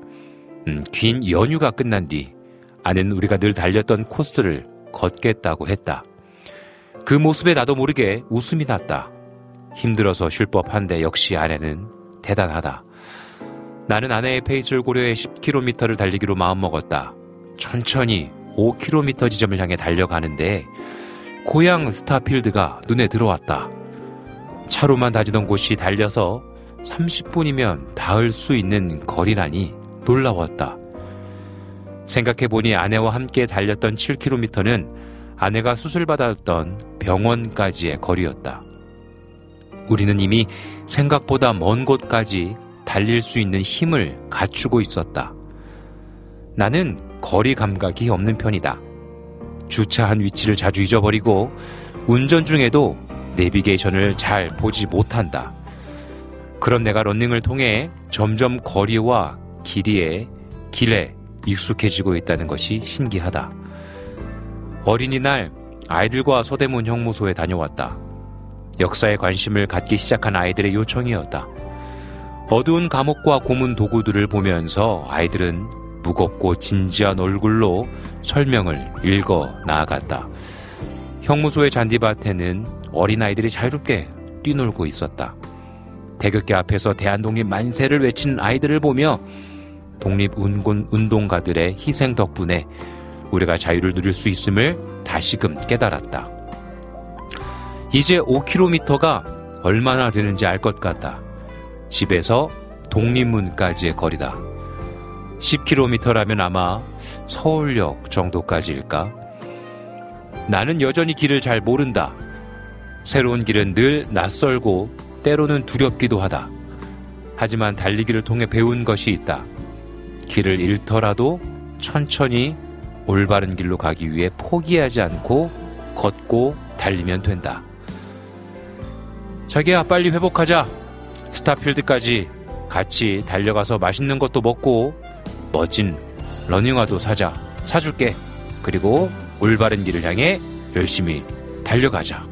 S3: 아내는 우리가 늘 달렸던 코스를 걷겠다고 했다. 그 모습에 나도 모르게 웃음이 났다. 힘들어서 쉴 법한데 역시 아내는 대단하다. 나는 아내의 페이스를 고려해 10km를 달리기로 마음먹었다. 천천히 5km 지점을 향해 달려가는데 고향 스타필드가 눈에 들어왔다. 차로만 다니던 곳이 달려서 30분이면 닿을 수 있는 거리라니 놀라웠다. 생각해보니 아내와 함께 달렸던 7km는 아내가 수술받았던 병원까지의 거리였다. 우리는 이미 생각보다 먼 곳까지 달릴 수 있는 힘을 갖추고 있었다. 나는 거리 감각이 없는 편이다. 주차한 위치를 자주 잊어버리고 운전 중에도 내비게이션을 잘 보지 못한다. 그런 내가 러닝을 통해 점점 거리와 길에 익숙해지고 있다는 것이 신기하다. 어린이날 아이들과 서대문 형무소에 다녀왔다. 역사에 관심을 갖기 시작한 아이들의 요청이었다. 어두운 감옥과 고문 도구들을 보면서 아이들은 무겁고 진지한 얼굴로 설명을 읽어 나아갔다. 형무소의 잔디밭에는 어린아이들이 자유롭게 뛰놀고 있었다. 대교계 앞에서 대한독립 만세를 외치는 아이들을 보며 독립운동가들의 희생 덕분에 우리가 자유를 누릴 수 있음을 다시금 깨달았다. 이제 5km가 얼마나 되는지 알 것 같다. 집에서 독립문까지의 거리다. 10km라면 아마 서울역 정도까지일까? 나는 여전히 길을 잘 모른다. 새로운 길은 늘 낯설고 때로는 두렵기도 하다. 하지만 달리기를 통해 배운 것이 있다. 길을 잃더라도 천천히 올바른 길로 가기 위해 포기하지 않고 걷고 달리면 된다. 자기야, 빨리 회복하자. 스타필드까지 같이 달려가서 맛있는 것도 먹고 멋진 러닝화도 사줄게. 그리고 올바른 길을 향해 열심히 달려가자.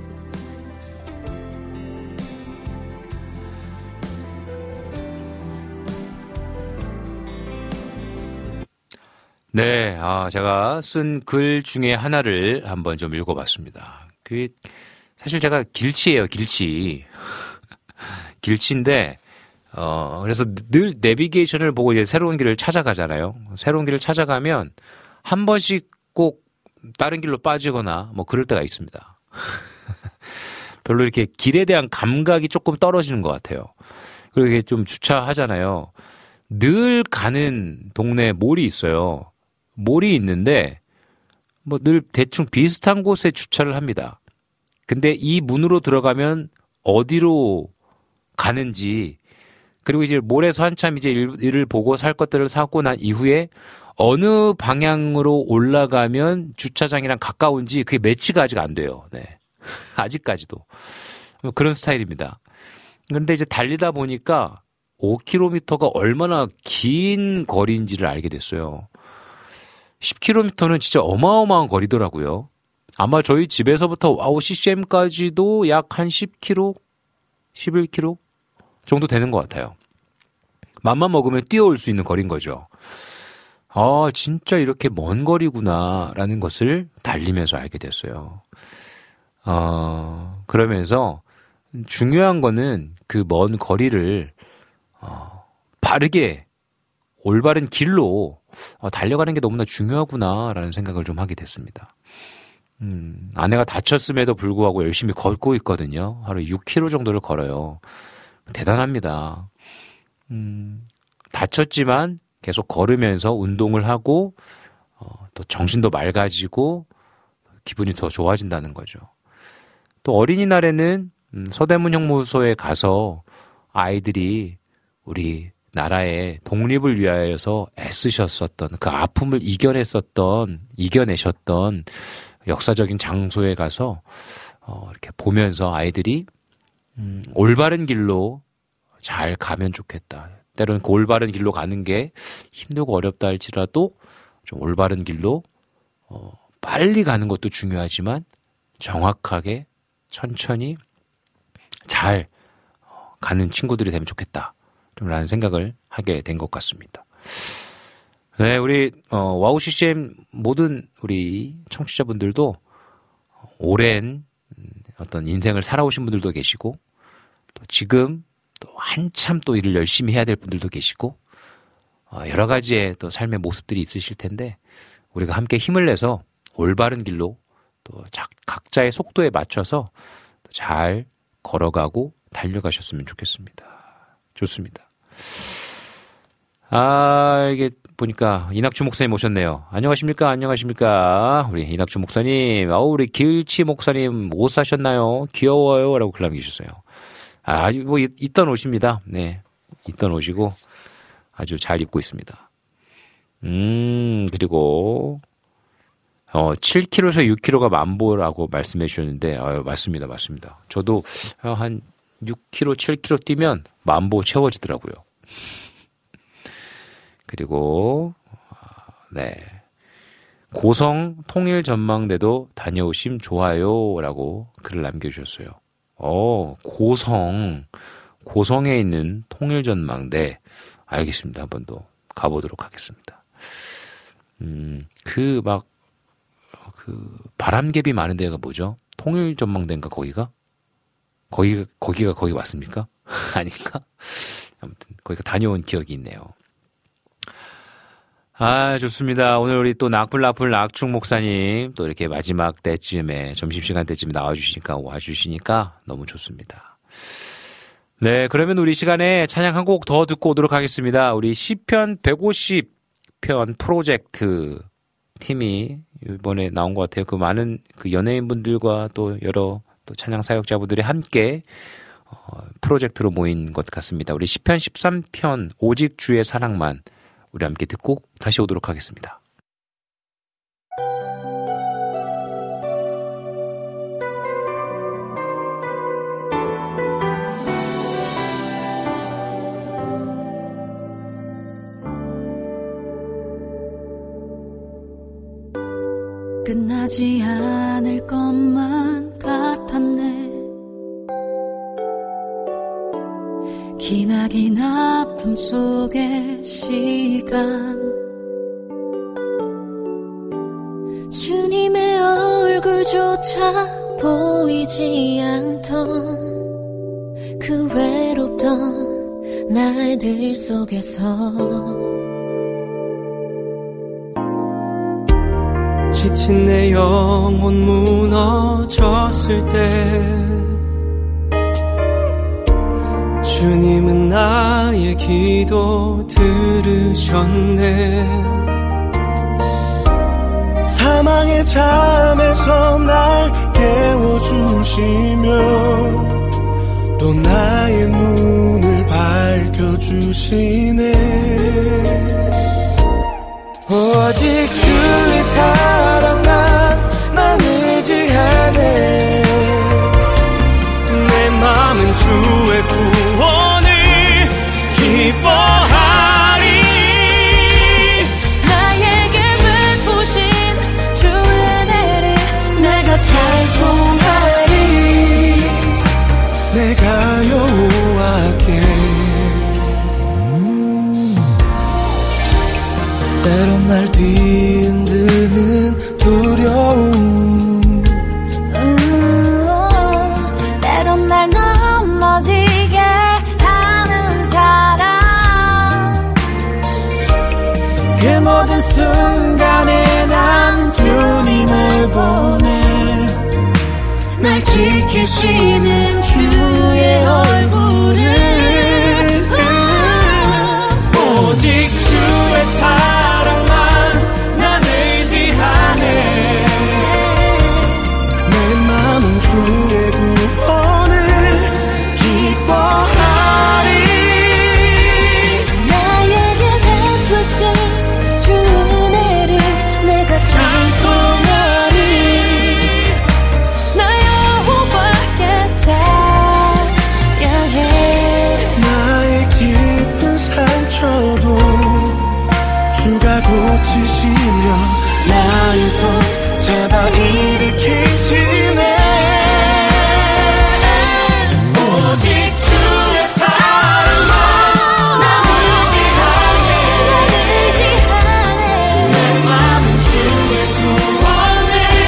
S3: 네, 제가 쓴 글 중에 하나를 한번 좀 읽어봤습니다. 사실 제가 길치예요, 길치. 길치인데, 그래서 늘 내비게이션을 보고 이제 새로운 길을 찾아가잖아요. 새로운 길을 찾아가면 한 번씩 꼭 다른 길로 빠지거나 뭐 그럴 때가 있습니다. 별로 이렇게 길에 대한 감각이 조금 떨어지는 것 같아요. 그리고 이게 좀 주차하잖아요. 늘 가는 동네에 몰이 있어요. 몰이 있는데 뭐 늘 대충 비슷한 곳에 주차를 합니다. 근데 이 문으로 들어가면 어디로 가는지, 그리고 이제 몰에서 한참 이제 일을 보고 살 것들을 사고 난 이후에 어느 방향으로 올라가면 주차장이랑 가까운지 그게 매치가 아직 안 돼요. 네. 아직까지도. 그런 스타일입니다. 그런데 이제 달리다 보니까 5km가 얼마나 긴 거리인지를 알게 됐어요. 10km는 진짜 어마어마한 거리더라고요. 아마 저희 집에서부터 와우 CCM까지도 약 한 10km, 11km 정도 되는 것 같아요. 맘만 먹으면 뛰어올 수 있는 거리인 거죠. 진짜 이렇게 먼 거리구나라는 것을 달리면서 알게 됐어요. 그러면서 중요한 거는 그 먼 거리를 바르게 올바른 길로 달려가는 게 너무나 중요하구나라는 생각을 좀 하게 됐습니다. 아내가 다쳤음에도 불구하고 열심히 걷고 있거든요. 하루에 6km 정도를 걸어요. 대단합니다. 다쳤지만 계속 걸으면서 운동을 하고 또 정신도 맑아지고 기분이 더 좋아진다는 거죠. 또 어린이날에는 서대문 형무소에 가서 아이들이 우리 나라의 독립을 위하여서 애쓰셨었던 그 아픔을 이겨내셨던 역사적인 장소에 가서 이렇게 보면서 아이들이 올바른 길로 잘 가면 좋겠다. 때로는 그 올바른 길로 가는 게 힘들고 어렵다 할지라도 좀 올바른 길로 빨리 가는 것도 중요하지만 정확하게 천천히 잘 가는 친구들이 되면 좋겠다. 좀 라는 생각을 하게 된 것 같습니다. 네, 우리 와우 CCM 모든 우리 청취자분들도 오랜 어떤 인생을 살아오신 분들도 계시고 또 지금 또 한참 또 일을 열심히 해야 될 분들도 계시고 여러 가지의 또 삶의 모습들이 있으실 텐데 우리가 함께 힘을 내서 올바른 길로 또 각자의 속도에 맞춰서 잘 걸어가고 달려가셨으면 좋겠습니다. 좋습니다. 이게 보니까 이낙주 목사님 오셨네요. 안녕하십니까? 안녕하십니까? 우리 이낙주 목사님. 우리 길치 목사님 옷 사셨나요? 귀여워요. 라고 글 남기셨어요. 뭐 있던 옷입니다. 네. 있던 옷이고 아주 잘 입고 있습니다. 그리고 7kg에서 6kg가 만보라고 말씀해 주셨는데 맞습니다. 맞습니다. 저도 한 6kg, 7kg 뛰면 만보 채워지더라고요. 그리고 네. 고성 통일 전망대도 다녀오심 좋아요라고 글을 남겨주셨어요. 고성에 있는 통일 전망대 알겠습니다. 한번 더 가보도록 하겠습니다. 그 바람개비 많은 데가 뭐죠? 통일 전망대인가 거기가 거기 맞습니까? 아닌가? 아무튼 거기가 다녀온 기억이 있네요. 좋습니다. 오늘 우리 또 낙불 목사님 또 이렇게 마지막 때쯤에 점심시간 때쯤에 와주시니까 너무 좋습니다. 네, 그러면 우리 시간에 찬양 한 곡 더 듣고 오도록 하겠습니다. 우리 시편 150편 프로젝트 팀이 이번에 나온 것 같아요. 그 많은 그 연예인분들과 또 여러 또 찬양 사역자분들이 함께 프로젝트로 모인 것 같습니다. 우리 시편 13편 오직 주의 사랑만 우리 함께 듣고 다시 오도록 하겠습니다.
S12: 끝나지 않을 것만 같았네. 기나긴 아픔 속의 시간, 주님의 얼굴조차 보이지 않던 그 외롭던 날들 속에서
S11: 지친 내 영혼 무너졌을 때 주님은 나의 기도 들으셨네. 사망의 잠에서 날 깨워주시며 또 나의 눈을 밝혀주시네. 오직 주의 사랑만 난 의지하네. 내 맘은 주의 구원을 기뻐하리.
S12: 나에게 베푸신 주 은혜를 내가 찬송하리.
S11: 내가 여호와께 때론 날 뒤흔드는 두려움,
S12: 때론 날 넘어지게 하는 사랑,
S11: 그 모든 순간에 난 주님을 보내. 날 지키시는 주의 얼굴을 오직 주의 사랑만 난 의지하네. 내 마음은 주의 구원을 기뻐하리.
S12: 나에게 베푸신 주 은혜를 내가 찬송하리. 나 여호와께 찬양해.
S11: 나의 깊은 상처도 주가 고치시며 나의 손 잡아 일으키시네. 오직 주의 사랑만 난 의지하네. 내 맘은 주의 구원을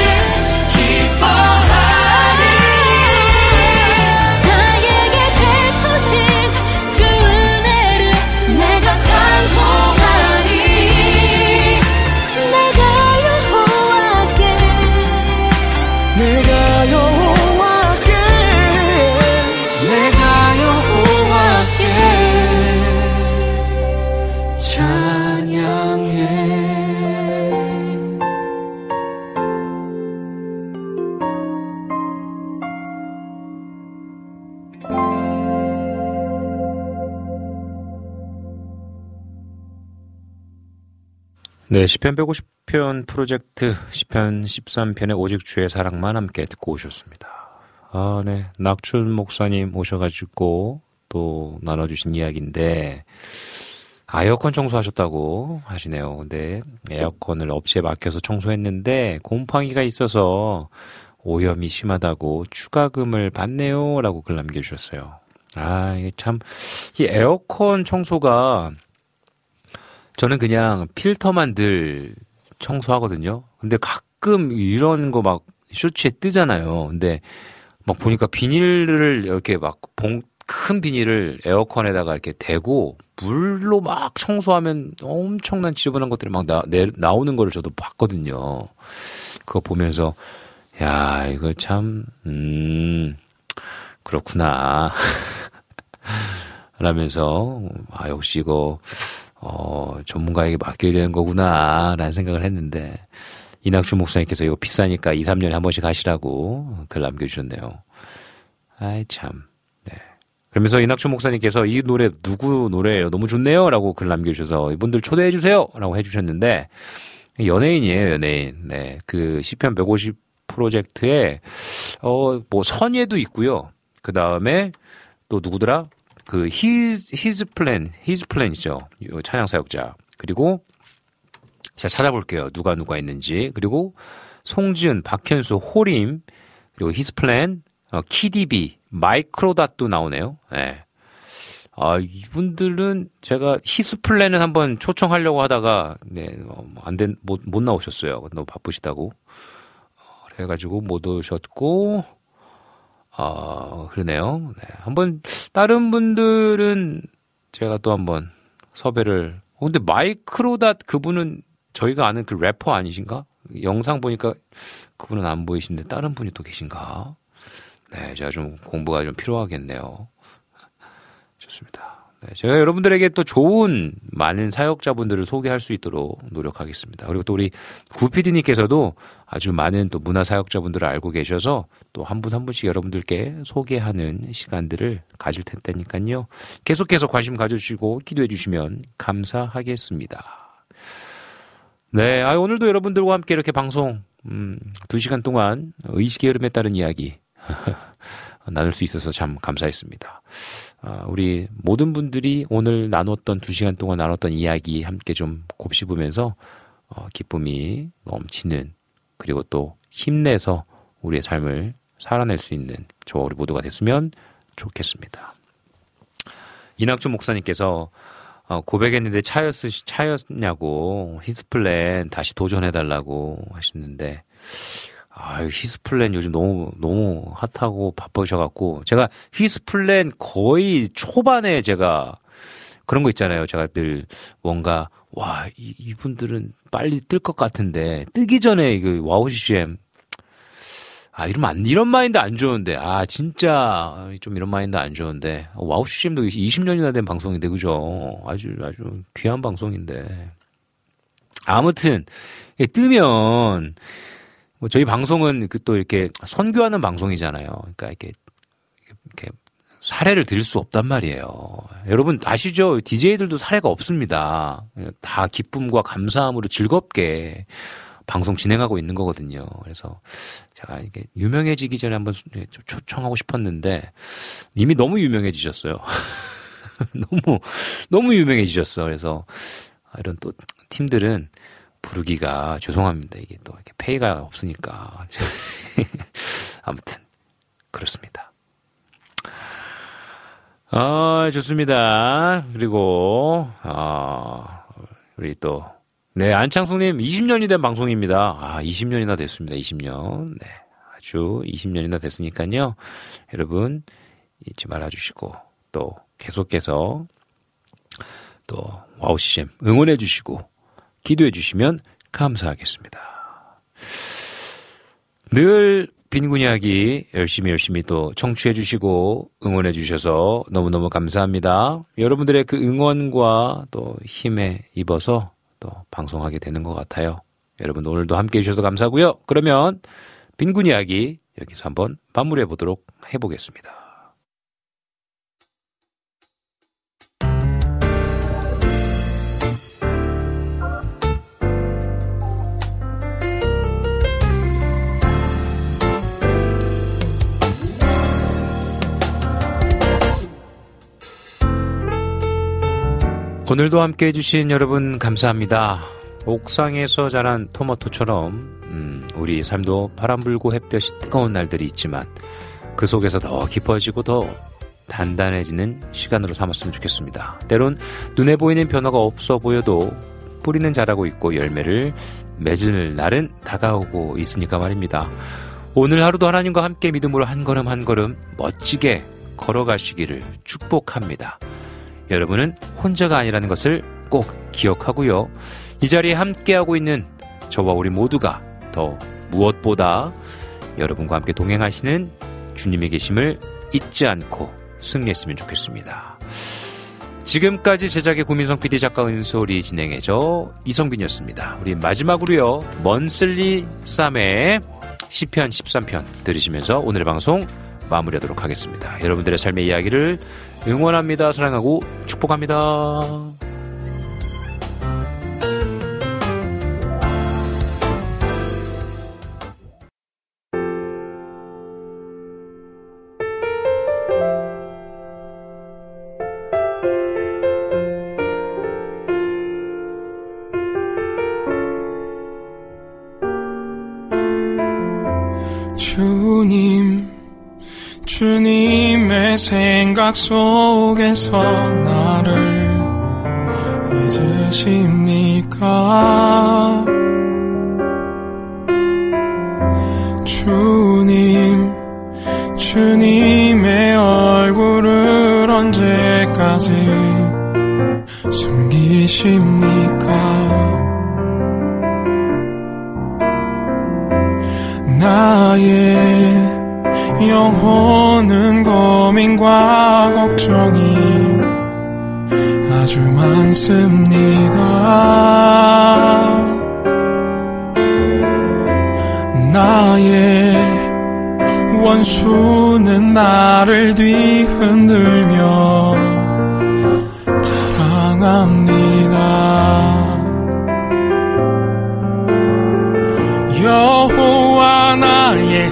S11: 기뻐하리.
S12: 나에게 베푸신 주 은혜를 내가 찬송하리. 내가 여호와께
S3: 네, 시편 150편 프로젝트 시편 13편의 오직 주의 사랑만 함께 듣고 오셨습니다. 아, 네. 낙춘 목사님 오셔가지고 또 나눠주신 이야기인데, 에어컨 청소하셨다고 하시네요. 근데 에어컨을 업체에 맡겨서 청소했는데 곰팡이가 있어서 오염이 심하다고 추가금을 받네요. 라고 글 남겨주셨어요. 아, 이게 참, 이 에어컨 청소가 저는 그냥 필터만 늘 청소하거든요. 근데 가끔 이런 거 막 쇼츠에 뜨잖아요. 근데 막 보니까 비닐을 이렇게 막 큰 비닐을 에어컨에다가 이렇게 대고 물로 막 청소하면 엄청난 지저분한 것들이 막 나오는 거를 저도 봤거든요. 그거 보면서 야, 이거 참 그렇구나 라면서 아, 역시 이거 전문가에게 맡겨야 되는 거구나 라는 생각을 했는데, 이낙준 목사님께서 이거 비싸니까 2, 3년에 한 번씩 하시라고 글 남겨주셨네요. 아이 참. 네. 그러면서 이낙준 목사님께서 이 노래 누구 노래예요? 너무 좋네요 라고 글 남겨주셔서 이분들 초대해주세요 라고 해주셨는데, 연예인이에요, 연예인. 네. 그 시편 150 프로젝트에 뭐 선예도 있고요. 그 다음에 또 누구더라? 그 his plan이죠. 찬양 사역자. 그리고 제가 찾아볼게요. 누가 있는지. 그리고 송지은, 박현수, 호림, 그리고 his plan, 키디비, 마이크로닷도 나오네요. 네. 아, 이분들은 제가 his plan은 한번 초청하려고 하다가 네, 못 나오셨어요. 너무 바쁘시다고. 그래가지고 못 오셨고, 그러네요. 네. 한번, 다른 분들은 제가 또 한번 섭외를, 근데 마이크로닷 그분은 저희가 아는 그 래퍼 아니신가? 영상 보니까 그분은 안 보이시는데 다른 분이 또 계신가? 네, 제가 좀 공부가 좀 필요하겠네요. 좋습니다. 네, 제가 여러분들에게 또 좋은 많은 사역자분들을 소개할 수 있도록 노력하겠습니다. 그리고 또 우리 구피디님께서도 아주 많은 또 문화 사역자분들을 알고 계셔서 또 한 분 한 분씩 여러분들께 소개하는 시간들을 가질 텐데니까요. 계속해서 관심 가져주시고 기도해 주시면 감사하겠습니다. 네, 오늘도 여러분들과 함께 이렇게 방송 2시간 동안 의식의 흐름에 따른 이야기 나눌 수 있어서 참 감사했습니다. 우리 모든 분들이 오늘 나눴던 2시간 동안 나눴던 이야기 함께 좀 곱씹으면서 기쁨이 넘치는, 그리고 또 힘내서 우리의 삶을 살아낼 수 있는 저와 우리 모두가 됐으면 좋겠습니다. 이낙준 목사님께서 고백했는데 차였냐고 히스플랜 다시 도전해달라고 하시는데, 히스플랜 요즘 너무 핫하고 바쁘셔갖고, 제가 히스플랜 거의 초반에 제가 그런 거 있잖아요. 제가 늘 뭔가, 이분들은 빨리 뜰 것 같은데, 뜨기 전에 와우 CCM, 이런 마인드 안 좋은데, 진짜 좀 이런 마인드 안 좋은데, 와우 CCM도 20년이나 된 방송인데, 그죠? 아주 귀한 방송인데. 아무튼, 뜨면, 뭐 저희 방송은 또 이렇게 선교하는 방송이잖아요. 그러니까 이렇게 사례를 들 수 없단 말이에요. 여러분 아시죠? DJ들도 사례가 없습니다. 다 기쁨과 감사함으로 즐겁게 방송 진행하고 있는 거거든요. 그래서 제가 이게 유명해지기 전에 한번 초청하고 싶었는데 이미 너무 유명해지셨어요. 너무 유명해지셨어. 그래서 이런 또 팀들은 부르기가 죄송합니다. 이게 또 이렇게 페이가 없으니까. 아무튼 그렇습니다. 좋습니다. 그리고 우리 또 안창숙님 20년이 된 방송입니다. 20년이나 됐습니다. 20년. 네, 아주 20년이나 됐으니까요. 여러분 잊지 말아주시고 또 계속해서 또 와우 CCM 응원해 주시고 기도해 주시면 감사하겠습니다. 늘 빈곤 이야기 열심히 또 청취해 주시고 응원해 주셔서 너무너무 감사합니다. 여러분들의 그 응원과 또 힘에 입어서 또 방송하게 되는 것 같아요. 여러분 오늘도 함께 해주셔서 감사하고요. 그러면 빈곤 이야기 여기서 한번 마무리해 보도록 해보겠습니다. 오늘도 함께 해주신 여러분 감사합니다. 옥상에서 자란 토마토처럼 우리 삶도 바람 불고 햇볕이 뜨거운 날들이 있지만 그 속에서 더 깊어지고 더 단단해지는 시간으로 삼았으면 좋겠습니다. 때론 눈에 보이는 변화가 없어 보여도 뿌리는 자라고 있고 열매를 맺을 날은 다가오고 있으니까 말입니다. 오늘 하루도 하나님과 함께 믿음으로 한 걸음 한 걸음 멋지게 걸어가시기를 축복합니다. 여러분은 혼자가 아니라는 것을 꼭 기억하고요. 이 자리에 함께하고 있는 저와 우리 모두가 더 무엇보다 여러분과 함께 동행하시는 주님의 계심을 잊지 않고 승리했으면 좋겠습니다. 지금까지 제작의 구민성 PD, 작가 은솔이 진행해줘 이성빈이었습니다. 우리 마지막으로요, 먼슬리 쌈의 시편 13편 들으시면서 오늘의 방송 마무리하도록 하겠습니다. 여러분들의 삶의 이야기를 응원합니다. 사랑하고 축복합니다.
S13: 주님의 생각 속에서 나를 잊으십니까? 주님의 얼굴을 언제까지 숨기십니까? 나의 영혼은 고민과 걱정이 아주 많습니다. 나의 원수는 나를 뒤흔들며 자랑합니다. 여호와 나의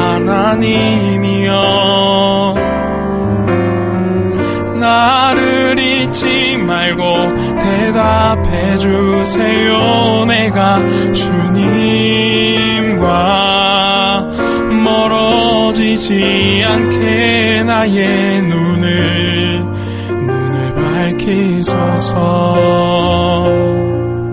S13: 하나님이여, 나를 잊지 말고 대답해 주세요. 내가 주님과 멀어지지 않게 나의 눈을 밝히소서.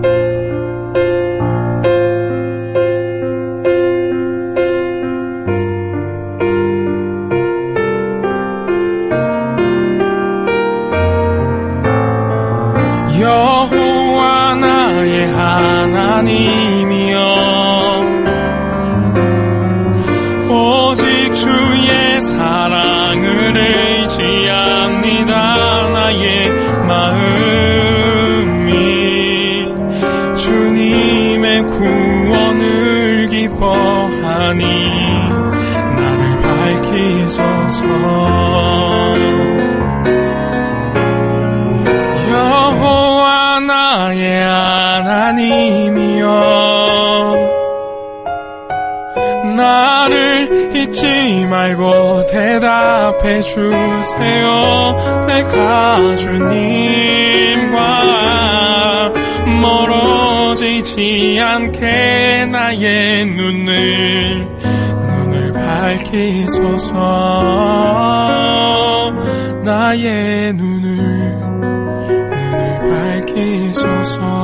S13: 여호와 나의 하나님이여, 오직 주의 사랑을 의지합니다. 나의 마음이 주님의 구원을 기뻐하니 나를 밝히소서. 여호와 나의 하나님이여, 나를 잊지 말고 대답해 주세요. 내가 주님과 멀어지지 않게 나의 눈을 밝히소서. 나의 눈을 밝히소서.